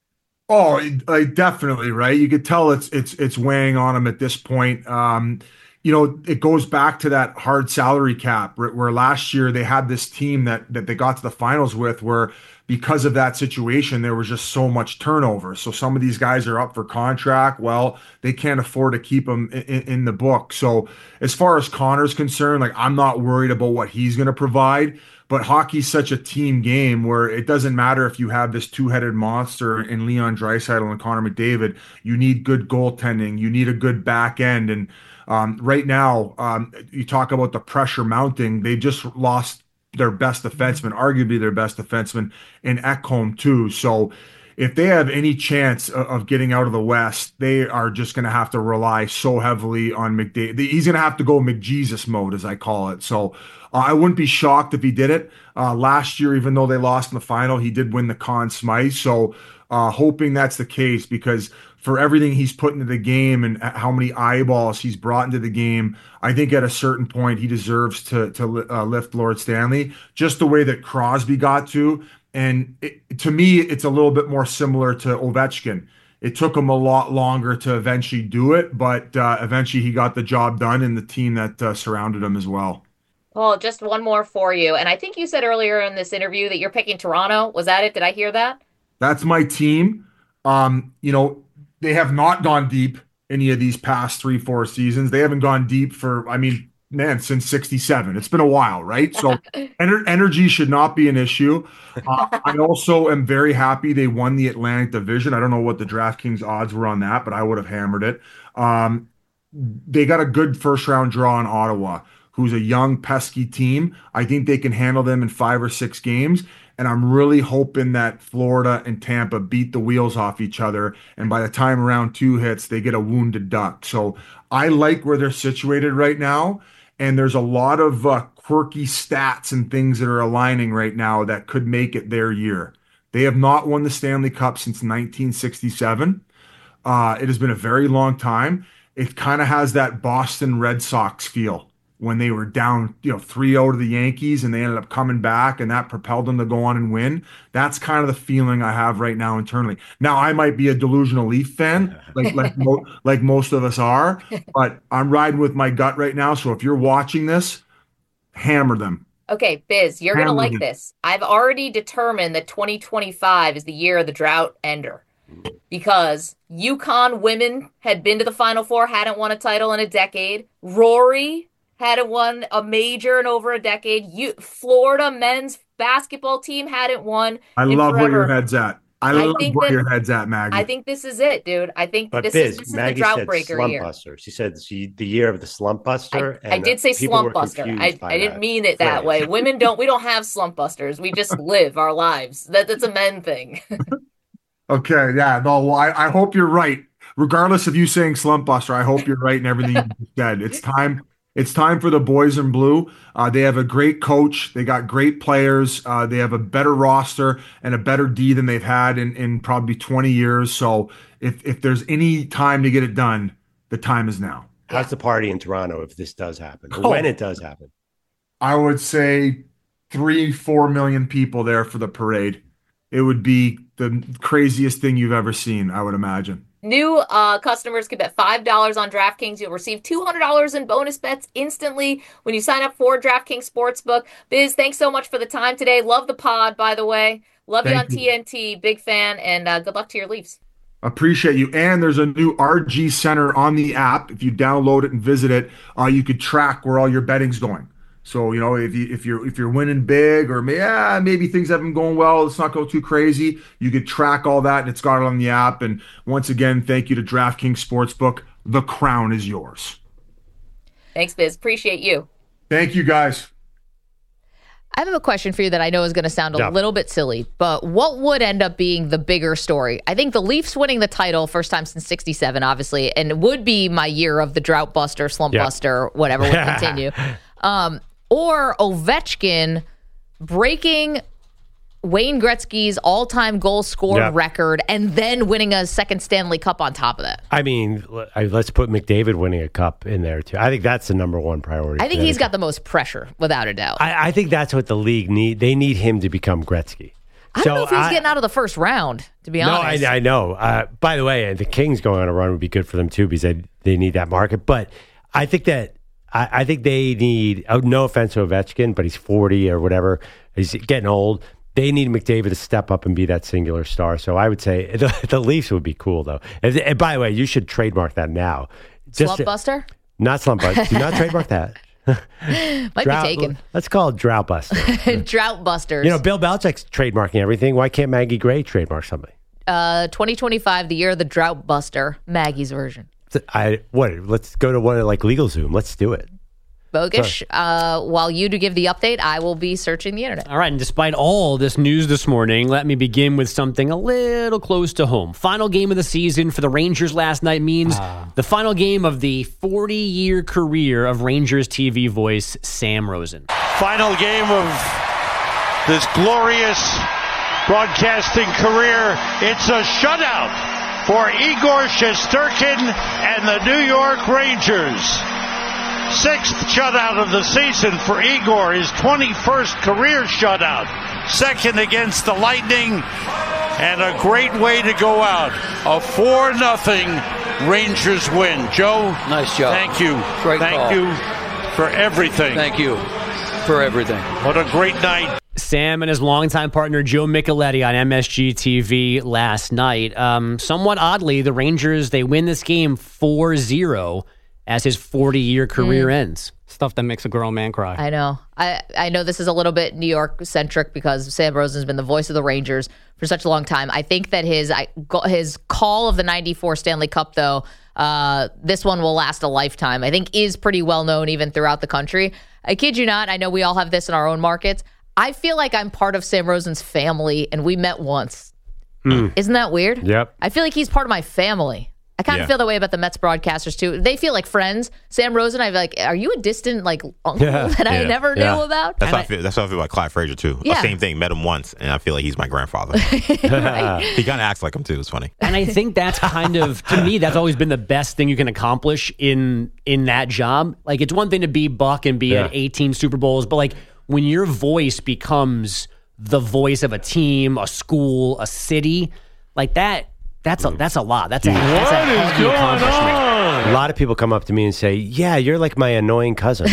S17: Oh, like definitely, right? You could tell it's it's it's weighing on him at this point. Um, you know, it goes back to that hard salary cap, where, where last year they had this team that that they got to the finals with, where because of that situation, there was just so much turnover. So some of these guys are up for contract. Well, they can't afford to keep them in, in the book. So as far as Connor's concerned, like I'm not worried about what he's going to provide. But hockey's such a team game where it doesn't matter if you have this two-headed monster in Leon Draisaitl and Connor McDavid. You need good goaltending. You need a good back end. And um, right now, um, you talk about the pressure mounting. They just lost their best defenseman, arguably their best defenseman in Ekholm too. So if they have any chance of, of getting out of the West, they are just going to have to rely so heavily on McDavid. He's going to have to go McJesus mode, as I call it. So uh, I wouldn't be shocked if he did it. Uh, last year, even though they lost in the final, he did win the Conn Smythe. So uh, hoping that's the case, because for everything he's put into the game and how many eyeballs he's brought into the game, I think at a certain point he deserves to to uh, lift Lord Stanley, just the way that Crosby got to. And it, to me, it's a little bit more similar to Ovechkin. It took him a lot longer to eventually do it, but uh, eventually he got the job done, and the team that uh, surrounded him as well.
S11: Well, just one more for you. And I think you said earlier in this interview that you're picking Toronto. Was that it? Did I hear that?
S17: That's my team. Um, you know, they have not gone deep any of these past three, four seasons. They haven't gone deep for, I mean, man, since sixty-seven. It's been a while, right? So ener- energy should not be an issue. Uh, I also am very happy they won the Atlantic Division. I don't know what the DraftKings odds were on that, but I would have hammered it. Um, they got a good first round draw in Ottawa, who's a young, pesky team. I think they can handle them in five or six games. And I'm really hoping that Florida and Tampa beat the wheels off each other. And by the time round two hits, they get a wounded duck. So I like where they're situated right now. And there's a lot of uh, quirky stats and things that are aligning right now that could make it their year. They have not won the Stanley Cup since nineteen sixty-seven. Uh, it has been a very long time. It kind of has that Boston Red Sox feel when they were down, you know, three oh to the Yankees and they ended up coming back, and that propelled them to go on and win. That's kind of the feeling I have right now internally. Now, I might be a delusional Leaf fan, like like, mo- like most of us are, but I'm riding with my gut right now. So if you're watching this, hammer them.
S11: Okay, Biz, you're going to
S17: Hammer
S11: like
S17: them.
S11: this. I've already determined that twenty twenty-five is the year of the drought ender, because UConn women had been to the Final Four, hadn't won a title in a decade. Rory hadn't won a major in over a decade. You, Florida men's basketball team hadn't won.
S17: I
S11: in
S17: love
S11: forever.
S17: where your head's at. I,
S11: I
S17: love
S11: think
S17: where
S11: that-
S17: your head's at, Maggie.
S11: I think this is it, dude. I think
S12: But
S11: this
S12: Biz,
S11: is this is
S12: Maggie
S11: the drought
S12: said
S11: breaker
S12: slump
S11: year.
S12: buster. She said she, the year of the slump buster.
S11: I,
S12: and
S11: I did
S12: uh,
S11: say
S12: people
S11: slump
S12: were
S11: buster.
S12: confused
S11: I,
S12: by
S11: I didn't
S12: that
S11: mean it that
S12: phrase.
S11: way. Women don't. We don't have slump busters. We just live our lives. That that's a men thing.
S17: Okay, yeah, no, well, I, I hope you're right. Regardless of you saying slump buster, I hope you're right in everything you said. It's time. It's time for the boys in blue. Uh, they have a great coach. They got great players. Uh, they have a better roster and a better D than they've had in, in probably twenty years. So if if there's any time to get it done, the time is now.
S12: How's the party in Toronto if this does happen? Or
S17: Oh.
S12: when it does happen?
S17: I would say three, four million people there for the parade. It would be the craziest thing you've ever seen, I would imagine.
S11: New uh, customers can bet five dollars on DraftKings. You'll receive two hundred dollars in bonus bets instantly when you sign up for DraftKings Sportsbook. Biz, thanks so much for the time today. Love the pod, by the way. Love you on
S17: Thank you.
S11: T N T. Big fan, and uh, good luck to your Leafs.
S17: Appreciate you. And there's a new R G Center on the app. If you download it and visit it, uh, you could track where all your betting's going. So, you know, if you if you're if you're winning big, or yeah, maybe things haven't been going well, let's not go too crazy. You could track all that, and it's got it on the app. And once again, thank you to DraftKings Sportsbook. The crown is yours.
S11: Thanks, Biz. Appreciate you.
S17: Thank you, guys.
S11: I have a question for you that I know is going to sound a
S12: Yeah.
S11: little bit silly, but what would end up being the bigger story? I think the Leafs winning the title, first time since sixty-seven, obviously, and it would be my year of the drought buster, slump
S12: Yeah.
S11: buster, whatever would continue. Um, or Ovechkin breaking Wayne Gretzky's all-time goal scored
S12: Yeah.
S11: record and then winning a second Stanley Cup on top of that.
S12: I mean, l- I- let's put McDavid winning a cup in there too. I think that's the number one priority.
S11: I think
S12: for
S11: he's
S12: them.
S11: got the most pressure, without a doubt.
S12: I, I think that's what the league need. They need him to become Gretzky.
S11: I don't know if he's getting out of the first round, to be
S12: No,
S11: honest.
S12: I, I know. Uh, by the way, the Kings going on a run would be good for them too, because they they need that market. But I think that I, I think they need. Oh, no offense to Ovechkin, but he's forty or whatever. He's getting old. They need McDavid to step up and be that singular star. So I would say the, the Leafs would be cool, though. And, and by the way, you should trademark that now.
S11: Slump
S12: to-
S11: buster?
S12: Not slump buster. Do not trademark that.
S11: Might
S12: Drought-
S11: be taken.
S12: Let's call it drought buster.
S11: Drought busters.
S12: You know, Bill Belichick's trademarking everything. Why can't Maggie Gray trademark something?
S11: Uh, twenty twenty-five, the year of the drought buster, Maggie's version.
S12: I what? Let's go to one like LegalZoom. Let's do it.
S11: Bogish, uh, while you do give the update, I will be searching the internet.
S18: All right, and despite all this news this morning, let me begin with something a little close to home. Final game of the season for the Rangers last night means uh. the final game of the forty-year career of Rangers T V voice Sam Rosen.
S19: Final game of this glorious broadcasting career. It's a shutout for Igor Shesterkin and the New York Rangers. Sixth shutout of the season for Igor, his twenty-first career shutout. Second against the Lightning, and a great way to go out. A four nothing Rangers win. Joe,
S20: nice job.
S19: Thank you.
S20: Great
S19: Thank
S20: call.
S19: you for everything.
S20: Thank you for everything.
S19: What a great night.
S18: Sam and his longtime partner Joe Micheletti on M S G T V last night. Um, somewhat oddly, the Rangers, they win this game four zero as his forty-year career mm. ends.
S16: Stuff that makes a grown man cry.
S11: I know. I, I know this is a little bit New York-centric because Sam Rosen's been the voice of the Rangers for such a long time. I think that his I, his call of the ninety-four Stanley Cup, though, uh, this one will last a lifetime, I think is pretty well-known even throughout the country. I kid you not. I know we all have this in our own markets. I feel like I'm part of Sam Rosen's family, and we met once. Mm. Isn't that weird?
S12: Yep.
S11: I feel like he's part of my family. I kind
S14: Yeah.
S11: of feel the way about the Mets broadcasters, too. They feel like friends. Sam Rosen, I'm like, are you a distant, like, uncle
S14: Yeah.
S11: that I
S14: Yeah.
S11: never
S14: Yeah.
S11: knew about?
S14: That's
S11: And
S14: how I
S11: I-
S14: feel. That's how I feel about Clyde Frazier too.
S11: Yeah.
S14: Uh, Same thing. Met him once, and I feel like he's my grandfather. He kind of acts like him too. It's funny.
S18: And I think that's kind of, to me, that's always been the best thing you can accomplish in in that job. Like, it's one thing to be Buck and be
S12: Yeah.
S18: at eighteen Super Bowls, but like when your voice becomes the voice of a team, a school, a city, like that, that's a that's a lot. That's a, that's a heavy accomplishment.
S12: A lot of people come up to me and say, yeah, you're like my annoying cousin.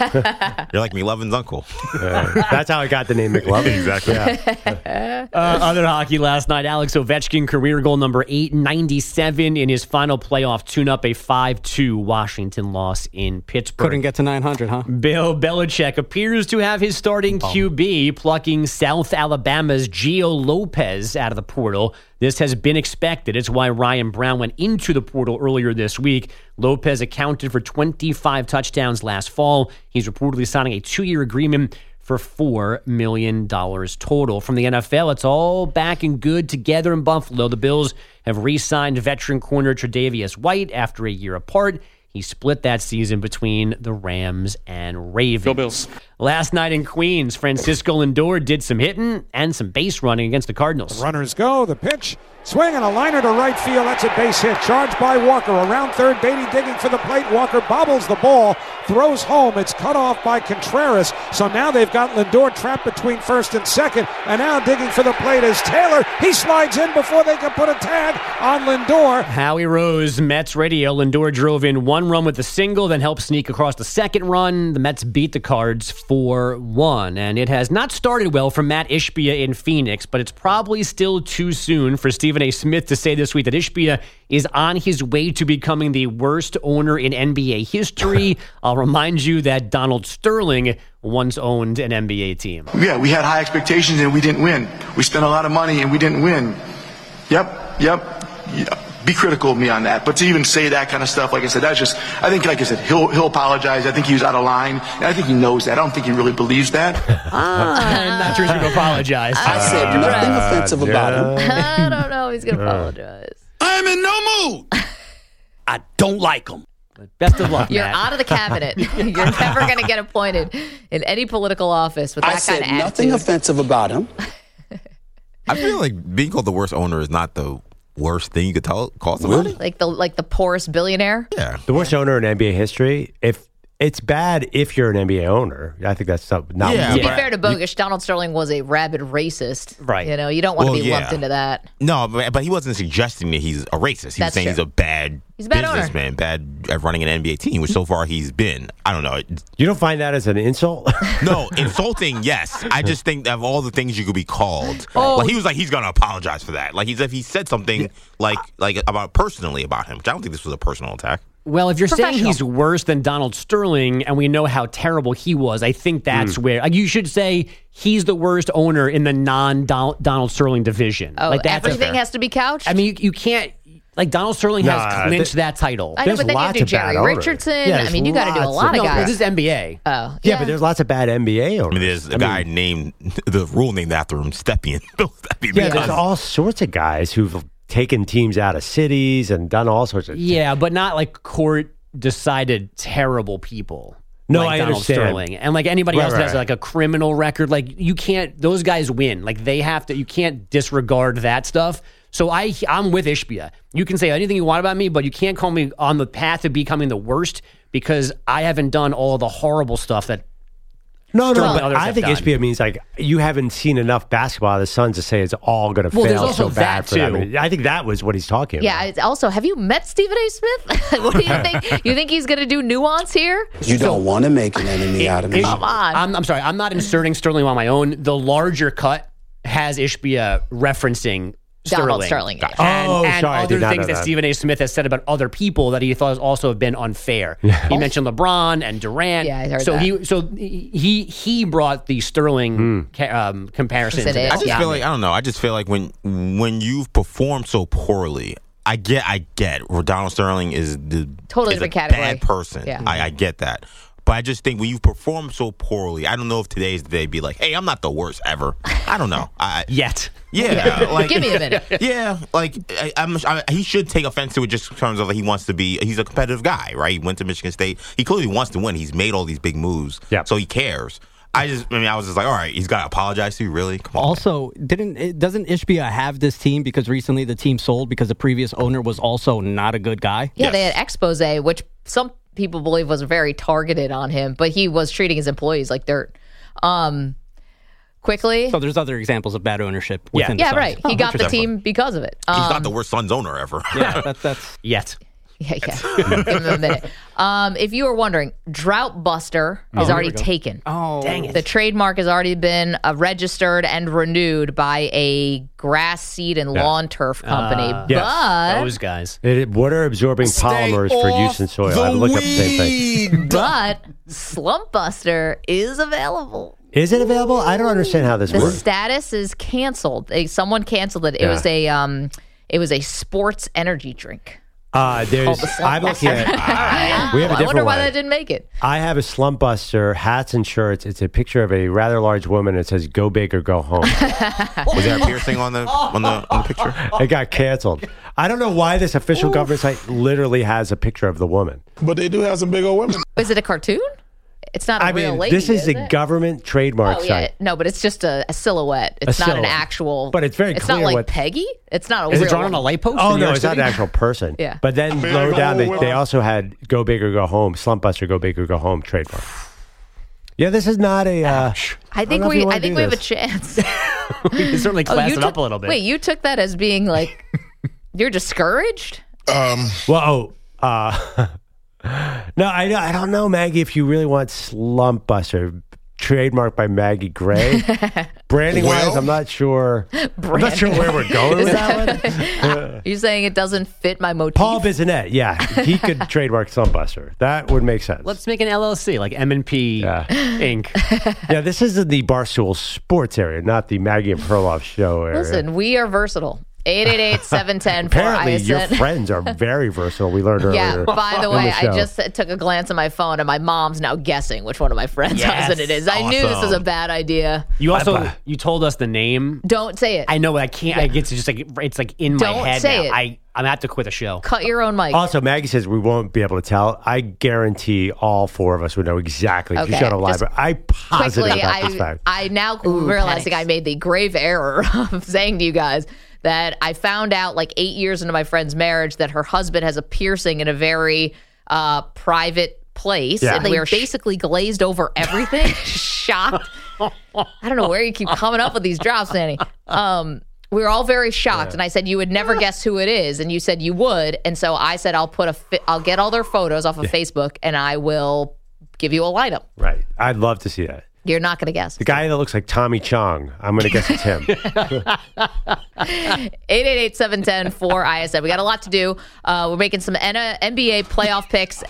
S14: You're like McLovin's uncle.
S12: Uh, that's how I got the name McLovin.
S14: Exactly.
S12: Yeah.
S18: Uh, other hockey last night, Alex Ovechkin, career goal number eight ninety-seven in his final playoff tune-up, a five two Washington loss in Pittsburgh.
S16: Couldn't get to nine hundred, huh?
S18: Bill Belichick appears to have his starting Q B plucking South Alabama's Gio Lopez out of the portal. This has been expected. It's why Ryan Brown went into the portal earlier this week. Lopez accounted for twenty-five touchdowns last fall. He's reportedly signing a two-year agreement for four million dollars total. From the N F L, it's all back and good together in Buffalo. The Bills have re-signed veteran corner Tre'Davious White after a year apart. He split that season between the Rams and Ravens.
S20: Go Bills.
S18: Last night in Queens, Francisco Lindor did some hitting and some base running against the Cardinals.
S21: The runners go. The pitch. Swing and a liner to right field. That's a base hit. Charged by Walker. Around third, Beatty digging for the plate. Walker bobbles the ball. Throws home. It's cut off by Contreras. So now they've got Lindor trapped between first and second. And now digging for the plate is Taylor. He slides in before they can put a tag on Lindor.
S18: Howie Rose, Mets radio. Lindor drove in one run with a single, then helped sneak across the second run. The Mets beat the Cards four one. And it has not started well for Matt Ishbia in Phoenix, but it's probably still too soon for Stephen A. Smith to say this week that Ishbia is on his way to becoming the worst owner in N B A history. I'll remind you that Donald Sterling once owned an N B A team.
S22: Yeah, we had high expectations and we didn't win. We spent a lot of money and we didn't win. Yep, yep. Yeah. Be critical of me on that, but to even say that kind of stuff, like I said, that's just, I think, like I said, he'll he'll apologize. I think he was out of line, and I think he knows that. I don't think he really believes that.
S18: I'm not sure he's going to apologize.
S22: I said nothing uh, offensive about him.
S11: I don't know if he's going to apologize.
S20: I'm in no mood. I don't like him.
S18: Best of luck,
S11: You're
S18: Matt.
S11: out of the cabinet. You're never going to get appointed in any political office with that
S22: I
S11: kind
S22: said
S11: of attitude.
S22: nothing offensive about him.
S14: I feel like being called the worst owner is not the worst thing you could tell, call somebody.
S11: Like the like the poorest billionaire.
S14: Yeah.
S12: The worst owner in N B A history, if it's bad if you're an N B A owner. I think that's not. not
S14: Yeah,
S11: To be
S14: but
S11: fair to Bogish, Donald Sterling was a rabid racist.
S18: Right.
S11: You know, you don't want to
S14: Well,
S11: be
S14: yeah.
S11: lumped into that.
S14: No, but, but he wasn't suggesting that he's a racist. He
S11: That's
S14: was saying
S11: true.
S14: he's a bad,
S11: He's a bad owner.
S14: businessman, bad at running an N B A team, which so far he's been. I don't know.
S12: You don't find that as an insult?
S14: No, insulting, yes. I just think of all the things you could be called.
S11: Oh.
S14: Like he was like he's gonna apologize for that. Like he's if he said something like like about personally about him, which I don't think this was a personal attack.
S18: Well, if you're saying
S11: Professional.
S18: he's worse than Donald Sterling, and we know how terrible he was, I think that's
S14: Hmm.
S18: where like, you should say he's the worst owner in the non-Donald Sterling division.
S11: Oh,
S18: like that's
S11: everything has to be couched?
S18: I mean, you, you can't. Like Donald Sterling
S12: Nah,
S18: has clinched
S12: th-
S18: that title.
S11: I know, but then you have to do Jerry Richardson. I mean, you got to do a lot of
S18: no,
S11: guys.
S18: This is N B A.
S11: Oh,
S12: Yeah,
S11: yeah.
S12: but there's lots of bad N B A owners.
S14: I mean, there's a
S12: I
S14: guy
S12: mean,
S14: named the rule named after him, Stepien. Stepien
S12: yeah, there's all sorts of guys who've taken teams out of cities and done all sorts of.
S18: Yeah, but not like court decided terrible people.
S12: No,
S18: like
S12: I
S18: Donald
S12: understand.
S18: Sterling. And like anybody
S12: Right,
S18: else that
S12: right,
S18: has
S12: right.
S18: like a criminal record, like you can't, those guys win. Like they have to, you can't disregard that stuff. So I, I'm with Ishbia. You can say anything you want about me, but you can't call me on the path to becoming the worst because I haven't done all the horrible stuff that
S12: No,
S18: Sterling
S12: no, but
S18: others
S12: I
S18: have
S12: think
S18: done.
S12: Ishbia means like you haven't seen enough basketball of the Suns to say it's all going to
S18: Well, there's
S12: fail
S18: also
S12: so bad
S18: that,
S12: for them.
S18: too.
S12: I think that was what he's talking about.
S11: Yeah. It's also, have you met Stephen A. Smith? What do you think? You think he's going to do nuance here?
S1: You don't want to make an enemy out of me.
S11: Come on.
S18: I'm, I'm sorry, I'm not inserting Sterling on my own. The larger cut has Ishbia referencing
S11: Donald
S18: Sterling.
S11: Sterling, yeah.
S18: And,
S12: Oh,
S18: and
S12: sorry, I
S18: other
S12: did not
S18: things
S12: know
S18: that
S12: that.
S18: Stephen A. Smith has said about other people that he thought also have been unfair. He mentioned LeBron and Durant.
S11: Yeah, I heard
S18: so
S11: that.
S18: he so he he brought the Sterling
S12: Hmm.
S18: ca- um, comparison.
S11: Said
S18: to
S11: it.
S18: this.
S14: I just
S11: Yeah.
S14: feel like I don't know. I just feel like when when you've performed so poorly, I get, I get. Where Donald Sterling is the
S11: Totally
S14: is
S11: different
S14: a
S11: category.
S14: bad person.
S11: Yeah.
S14: I, I get that, but I just think when you perform so poorly, I don't know if today's the day to be like, hey, I'm not the worst ever. I don't know. I
S18: Yet.
S14: yeah, like
S11: Give me a minute.
S14: yeah, like I, I'm, I, he should take offense to it just in terms of he wants to be. He's a competitive guy, right? He went to Michigan State. He clearly wants to win. He's made all these big moves,
S12: Yeah.
S14: so he cares. I just, I mean, I was just like, all right, he's got to apologize to you, really? Come on.
S16: Also, didn't it, doesn't Ishbia have this team because recently the team sold because the previous owner was also not a good guy?
S11: Yeah, they had expose, which some people believe was very targeted on him, but he was treating his employees like dirt. Um, quickly.
S16: So there's other examples of bad ownership within the
S11: Yeah,
S16: Suns.
S11: right. He got the
S14: interesting.
S11: team because of it.
S14: He's
S11: Um,
S14: not the worst Suns owner ever.
S16: Yeah, that, that's
S18: Yet.
S11: Yeah, yeah. Give him a minute. Um, if you were wondering, Drought Buster is
S16: Oh,
S11: already
S16: here we go.
S11: taken.
S16: oh
S18: Dang it.
S11: The trademark has already been uh, registered and renewed by a grass seed and lawn turf company.
S18: Uh,
S12: yes.
S11: But
S18: Those guys.
S12: It, water absorbing polymers for use in soil. I looked up the same thing.
S11: but Slump Buster is available.
S12: Is it available? I don't understand how this
S11: The
S12: works.
S11: status is canceled. They, someone canceled it. It
S12: Yeah.
S11: was a um, it was a sports energy drink.
S12: Uh, there's,
S11: Called the Slump
S12: I'm looking
S11: Buster.
S12: at. We have a
S11: I
S12: different
S11: wonder why
S12: one.
S11: that didn't make it.
S12: I have a Slump Buster hats and shirts. It's a picture of a rather large woman. It says "Go big or go home."
S14: Was there a piercing on the on the on the picture?
S12: It got canceled. I don't know why this official government site literally has a picture of the woman.
S2: But they do have some big old women.
S11: Is it a cartoon? It's not a
S12: I
S11: real
S12: mean,
S11: lady.
S12: this is
S11: is
S12: a
S11: it?
S12: government trademark
S11: Oh yeah,
S12: site.
S11: no, but it's just a, a silhouette. It's not an
S12: silhouette.
S11: actual.
S12: But it's very
S11: It's
S12: clear
S11: not like
S12: what-
S11: Peggy. It's not a
S18: Is
S11: real
S18: it drawn on
S11: woman.
S18: a light post?
S12: Oh
S18: in New
S12: no,
S18: York
S12: it's not
S18: City?
S12: an actual person.
S11: Yeah.
S12: But then
S2: Big
S12: lower down, they,
S2: old
S12: they
S2: women.
S12: also had "Go big or go home." Slump Buster, "Go big or go home" trademark. Yeah, this is not a. Uh,
S11: I think
S12: know if
S11: we.
S12: you wanna
S11: I think
S12: do
S11: we have a
S12: this.
S11: chance.
S18: We can certainly class
S11: you
S18: it
S11: took,
S18: up a little bit.
S11: Wait, you took that as being like you're discouraged?
S2: Um,
S12: Well, oh, uh, no, I, I don't know, Maggie, if you really want Slump Buster, trademarked by Maggie Gray. Branding wise,
S2: Well-
S12: I'm not sure. I'm not sure where we're going with that one.
S11: You're saying it doesn't fit my motif?
S12: Paul Bissonnette, yeah, he could trademark Slump Buster. That would make sense.
S18: Let's make an L L C like M and P
S12: Yeah.
S18: Incorporated.
S12: Yeah, this is in the Barstool Sports area, not the Maggie and Perloff show area.
S11: Listen, we are versatile. eight eight eight, seven one zero, four
S12: Apparently,
S11: I S N.
S12: your friends are very versatile. We learned earlier.
S11: Yeah, by the
S12: in
S11: way,
S12: show.
S11: I just took a glance at my phone and my mom's now guessing which one of my friends'
S18: Yes.
S11: husband it is. I knew this was a
S14: Awesome.
S11: bad idea.
S18: You also
S12: Bye-bye.
S18: you told us the name.
S11: Don't say it.
S18: I know I can't. I get to just like it's like in my
S11: Don't
S18: head
S11: say
S18: now.
S11: it.
S18: I I'm gonna have to quit the show.
S11: Cut your own mic.
S12: Also, Maggie says we won't be able to tell. I guarantee all four of us would know exactly. If you
S11: Okay,
S12: shut a lie,
S11: just
S12: but I positive
S11: Quickly,
S12: about this
S11: I,
S12: fact.
S11: I now realizing I made the grave error of saying to you guys that I found out like eight years into my friend's marriage that her husband has a piercing in a very uh, private place.
S12: Yeah.
S11: And they are basically glazed over everything. Shocked. I don't know where you keep coming up with these drops, Nanny. Um, we were all very shocked,
S12: Yeah.
S11: and I said you would never guess who it is, and you said you would, and so I said I'll put a, fi- I'll get all their photos off of Facebook, and I will give you a lineup.
S12: Right. I'd love to see that.
S11: You're not going to guess.
S12: The guy that looks like Tommy Chong. I'm going to guess it's him.
S11: eight eight eight, seven one zero, four I S N. We got a lot to do. Uh, we're making some N B A playoff picks.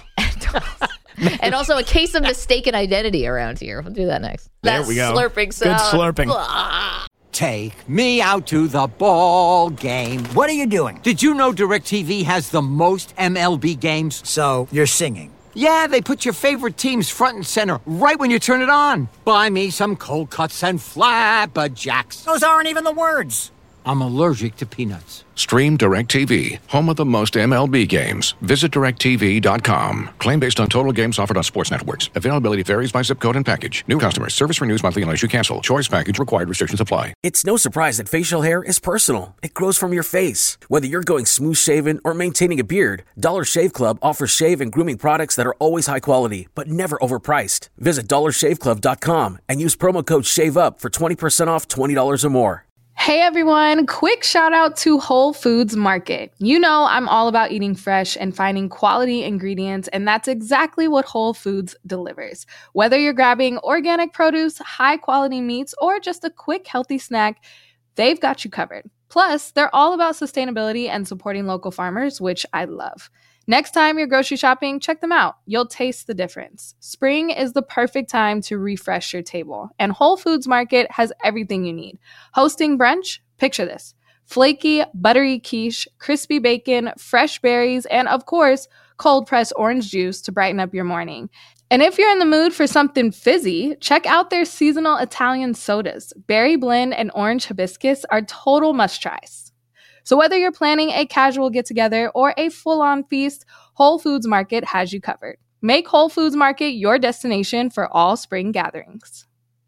S11: And also a case of mistaken identity around here. We'll do that next.
S16: There
S11: That
S16: we go.
S11: slurping
S16: Good
S11: sound.
S16: slurping.
S11: Blah.
S3: Take me out to the ball game.
S4: What are you doing?
S3: Did you know DirecTV has the most M L B games?
S4: So, you're singing.
S3: Yeah, they put your favorite teams front and center right when you turn it on. Buy me some cold cuts and flapjacks.
S4: Those aren't even the words.
S3: I'm allergic to peanuts.
S23: Stream DirecTV, home of the most M L B games. Visit direct T V dot com. Claim based on total games offered on sports networks. Availability varies by zip code and package. New customers. Service renews monthly unless you cancel. Choice package required. Restrictions apply.
S24: It's no surprise that facial hair is personal. It grows from your face. Whether you're going smooth shaven or maintaining a beard, Dollar Shave Club offers shave and grooming products that are always high quality, but never overpriced. Visit dollar shave club dot com and use promo code SHAVEUP for twenty percent off twenty dollars or more.
S25: Hey everyone, quick shout out to Whole Foods Market. You know I'm all about eating fresh and finding quality ingredients, and that's exactly what Whole Foods delivers. Whether you're grabbing organic produce, high quality meats, or just a quick healthy snack, they've got you covered. Plus, they're all about sustainability and supporting local farmers, which I love. Next time you're grocery shopping, check them out. You'll taste the difference. Spring is the perfect time to refresh your table, and Whole Foods Market has everything you need. Hosting brunch? Picture this. Flaky, buttery quiche, crispy bacon, fresh berries, and of course, cold-pressed orange juice to brighten up your morning. And if you're in the mood for something fizzy, check out their seasonal Italian sodas. Berry blend and orange hibiscus are total must-tries. So whether you're planning a casual get-together or a full-on feast, Whole Foods Market has you covered. Make Whole Foods Market your destination for all spring gatherings.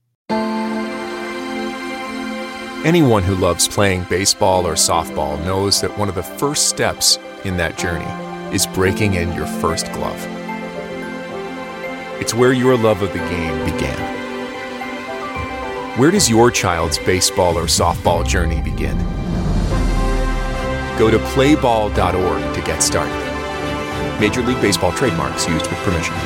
S26: Anyone who loves playing baseball or softball knows that one of the first steps in that journey is breaking in your first glove. It's where your love of the game began. Where does your child's baseball or softball journey begin? Go to play ball dot org to get started. Major League Baseball trademarks used with permission.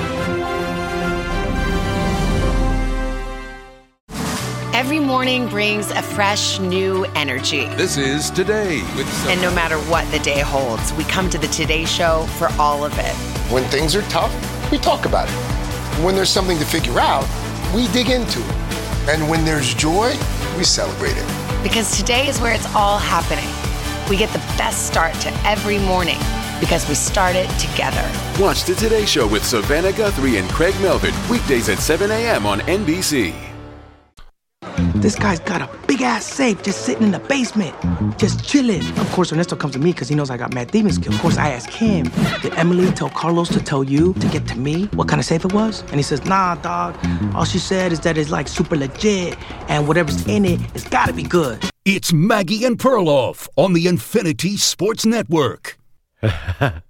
S27: Every morning brings a fresh, new energy.
S28: This is Today with Sophie.
S27: And no matter what the day holds, we come to the Today Show for all of it.
S29: When things are tough, we talk about it. When there's something to figure out, we dig into it. And when there's joy, we celebrate it.
S27: Because today is where it's all happening. We get the best start to every morning because we start it together.
S28: Watch the Today Show with Savannah Guthrie and Craig Melvin, weekdays at seven a.m. on N B C.
S30: This guy's got a big-ass safe just sitting in the basement, just chilling. Of course, Ernesto comes to me because he knows I got mad demon skill. Of course, I ask him, did Emily tell Carlos to tell you to get to me what kind of safe it was? And he says, nah, dog. All she said is that it's like super legit, and whatever's in it, it's gotta be good.
S31: It's Maggie and Perloff on the Infinity Sports Network.
S12: So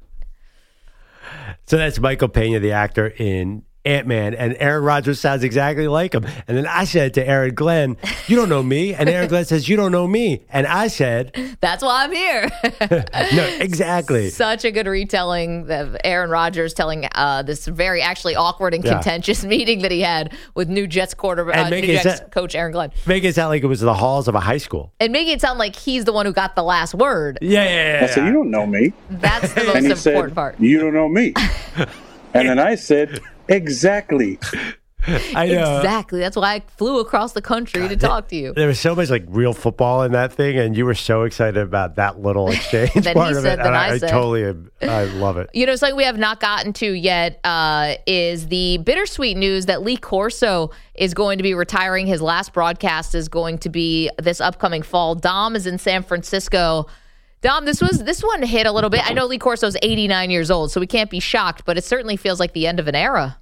S12: that's Michael Pena, the actor in Ant-Man, and Aaron Rodgers sounds exactly like him. And then I said to Aaron Glenn, you don't know me. And Aaron Glenn says, you don't know me. And I said,
S11: that's why I'm here.
S12: No, exactly.
S11: Such a good retelling of Aaron Rodgers telling uh, this very actually awkward and
S12: Yeah.
S11: contentious meeting that he had with new Jets quarterback, uh, new Jets
S12: sound,
S11: coach Aaron Glenn.
S12: Make it sound like it was the halls of a high school.
S11: And making it sound like he's the one who got the last word.
S12: Yeah, yeah, yeah.
S13: I said, you don't know me.
S11: That's the
S13: And he
S11: most important
S13: said,
S11: part.
S13: you don't know me. And then I said, exactly.
S12: I know.
S11: Exactly. That's why I flew across the country to talk to you.
S12: There was so much like real football in that thing, and you were so excited about that little exchange
S11: Then he
S12: part of
S11: said,
S12: it.
S11: then
S12: And
S11: I
S12: I, I
S11: said.
S12: totally, I love it.
S11: You know, something we have not gotten to yet uh, is the bittersweet news that Lee Corso is going to be retiring. His last broadcast is going to be this upcoming fall. Dom is in San Francisco. Dom, this was this one hit a little bit. I know Lee Corso's eighty-nine years old, so we can't be shocked, but it certainly feels like the end of an era.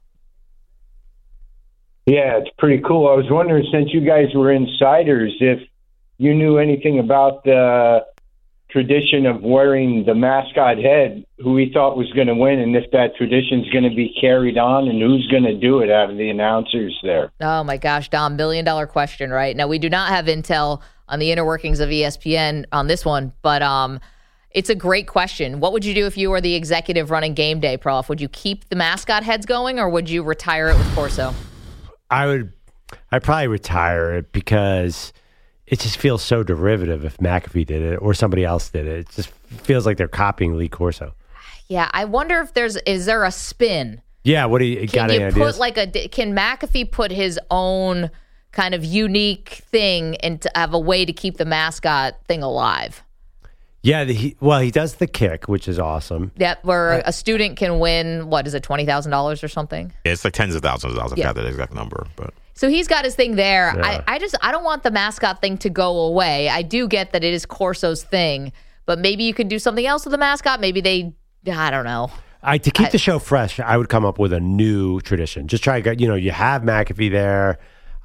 S32: Yeah, it's pretty cool. I was wondering, since you guys were insiders, if you knew anything about the tradition of wearing the mascot head, who he thought was going to win, and if that tradition's going to be carried on, and who's going to do it out of the announcers there.
S11: Oh, my gosh, Dom, million dollar question, right? Now, we do not have intel on the inner workings of E S P N on this one, but um, it's a great question. What would you do if you were the executive running Game Day, Prof? Would you keep the mascot heads going, or would you retire it with Corso?
S12: I would, I'd probably retire it because it just feels so derivative if McAfee did it or somebody else did it. It just feels like they're copying Lee Corso.
S11: Yeah, I wonder if there's, is there a spin?
S12: Yeah, what do you
S11: Can
S12: got?
S11: you
S12: any
S11: put
S12: ideas?
S11: like a, can McAfee put his own kind of unique thing and to have a way to keep the mascot thing alive.
S12: Yeah, the, he, well, he does the kick, which is awesome.
S11: Yep, where
S12: Uh,
S11: a student can win, what is it, twenty thousand dollars or something?
S14: Yeah, it's like tens of thousands of dollars. I
S11: Yeah.
S14: forgot that exact number, but
S11: So he's got his thing there.
S14: Yeah.
S11: I, I just, I don't want the mascot thing to go away. I do get that it is Corso's thing, but maybe you could do something else with the mascot. Maybe they, I don't know.
S12: I to keep
S11: I-
S12: the show fresh, I would come up with a new tradition. Just try to get, you know, you have McAfee there.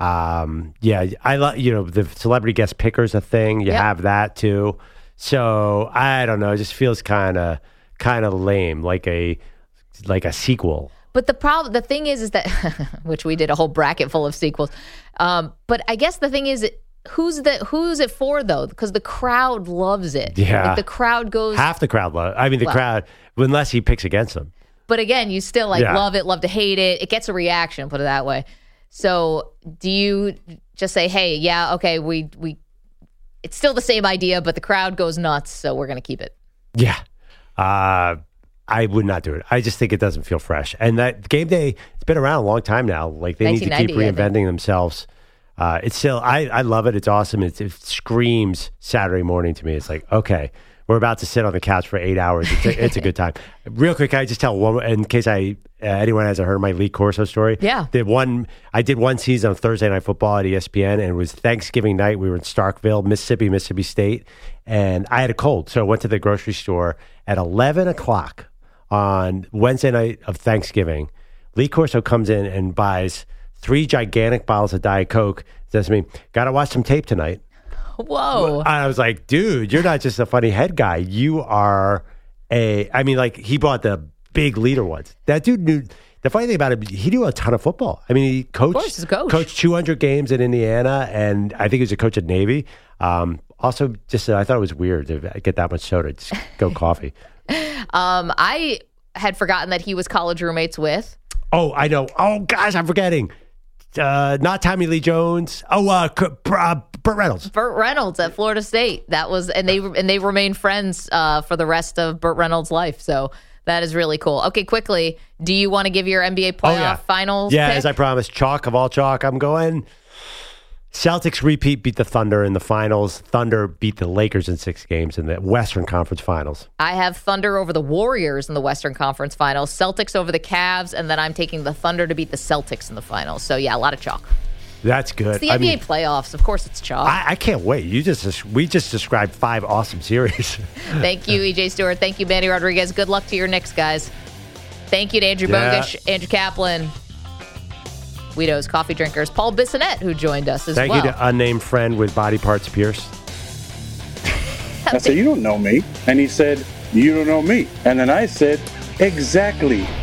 S12: Um, yeah, I love, you know, the celebrity guest picker's a thing. You
S11: Yep.
S12: have that too. So I don't know. It just feels kind of, kind of lame, like a, like a sequel.
S11: But the problem, the thing is, is that, which we did a whole bracket full of sequels. Um, but I guess the thing is, who's the who's it for though? Because the crowd loves it.
S12: Yeah.
S11: Like the crowd goes.
S12: Half the crowd love. I mean, the
S11: Well-
S12: crowd, unless he picks against them.
S11: But again, you still like
S12: Yeah.
S11: love it, love to hate it. It gets a reaction, put it that way. So do you just say, hey, yeah, okay, we we, it's still the same idea, but the crowd goes nuts, so we're gonna keep it.
S12: Yeah. Uh, I would not do it. I just think it doesn't feel fresh. And that game day, it's been around a long time now. Like they need to keep
S11: nineteen ninety, I think.
S12: reinventing themselves. Uh, it's still, I, I love it. It's awesome. It's, it screams Saturday morning to me. It's like, okay, we're about to sit on the couch for eight hours. It's a, it's a good time. Real quick, can I just tell one, in case I uh, anyone hasn't heard my Lee Corso story?
S11: Yeah.
S12: The one, I did one season of Thursday Night Football at E S P N, and it was Thanksgiving night. We were in Starkville, Mississippi, Mississippi State, and I had a cold. So I went to the grocery store at eleven o'clock on Wednesday night of Thanksgiving. Lee Corso comes in and buys three gigantic bottles of Diet Coke. Says to me, "Got to watch some tape tonight."
S11: Whoa.
S12: And I was like, dude, you're not just a funny head guy. You are a, I mean, like, he bought the big leader ones. That dude knew, the funny thing about him, he knew a ton of football. I mean, he coached,
S11: Of course, he's a coach.
S12: coached two hundred games in Indiana, and I think he was a coach at Navy. Um, also, just, uh, I thought it was weird to get that much soda, just go coffee.
S11: Um, I had forgotten that he was college roommates with.
S12: Oh, I know. Oh, gosh, I'm forgetting. Uh, not Tommy Lee Jones. Oh, uh, C- uh, Burt Reynolds.
S11: Burt Reynolds at Florida State. That was, and they and they remained friends uh, for the rest of Burt Reynolds' life. So that is really cool. Okay, quickly, do you want to give your N B A playoff
S12: Oh, yeah.
S11: finals?
S12: Yeah,
S11: pick?
S12: as I promised, chalk of all chalk. I'm going. Celtics repeat, beat the Thunder in the finals. Thunder beat the Lakers in six games in the Western Conference Finals.
S11: I have Thunder over the Warriors in the Western Conference Finals, Celtics over the Cavs, and then I'm taking the Thunder to beat the Celtics in the finals. So yeah, a lot of chalk.
S12: That's good.
S11: It's the
S12: I
S11: N B A
S12: mean,
S11: playoffs. Of course, it's chalk.
S12: I, I can't wait. You just we just described five awesome series.
S11: Thank you, E J Stewart. Thank you, Manny Rodriguez. Good luck to your Knicks, guys. Thank you to Andrew
S12: Yeah.
S11: Bogusch, Andrew Kaplan, Guido's Coffee Drinkers, Paul Bissonnette, who joined us as
S12: Thank
S11: well.
S12: you to unnamed friend with body parts pierced.
S13: I said, you don't know me. And he said, you don't know me. And then I said, exactly.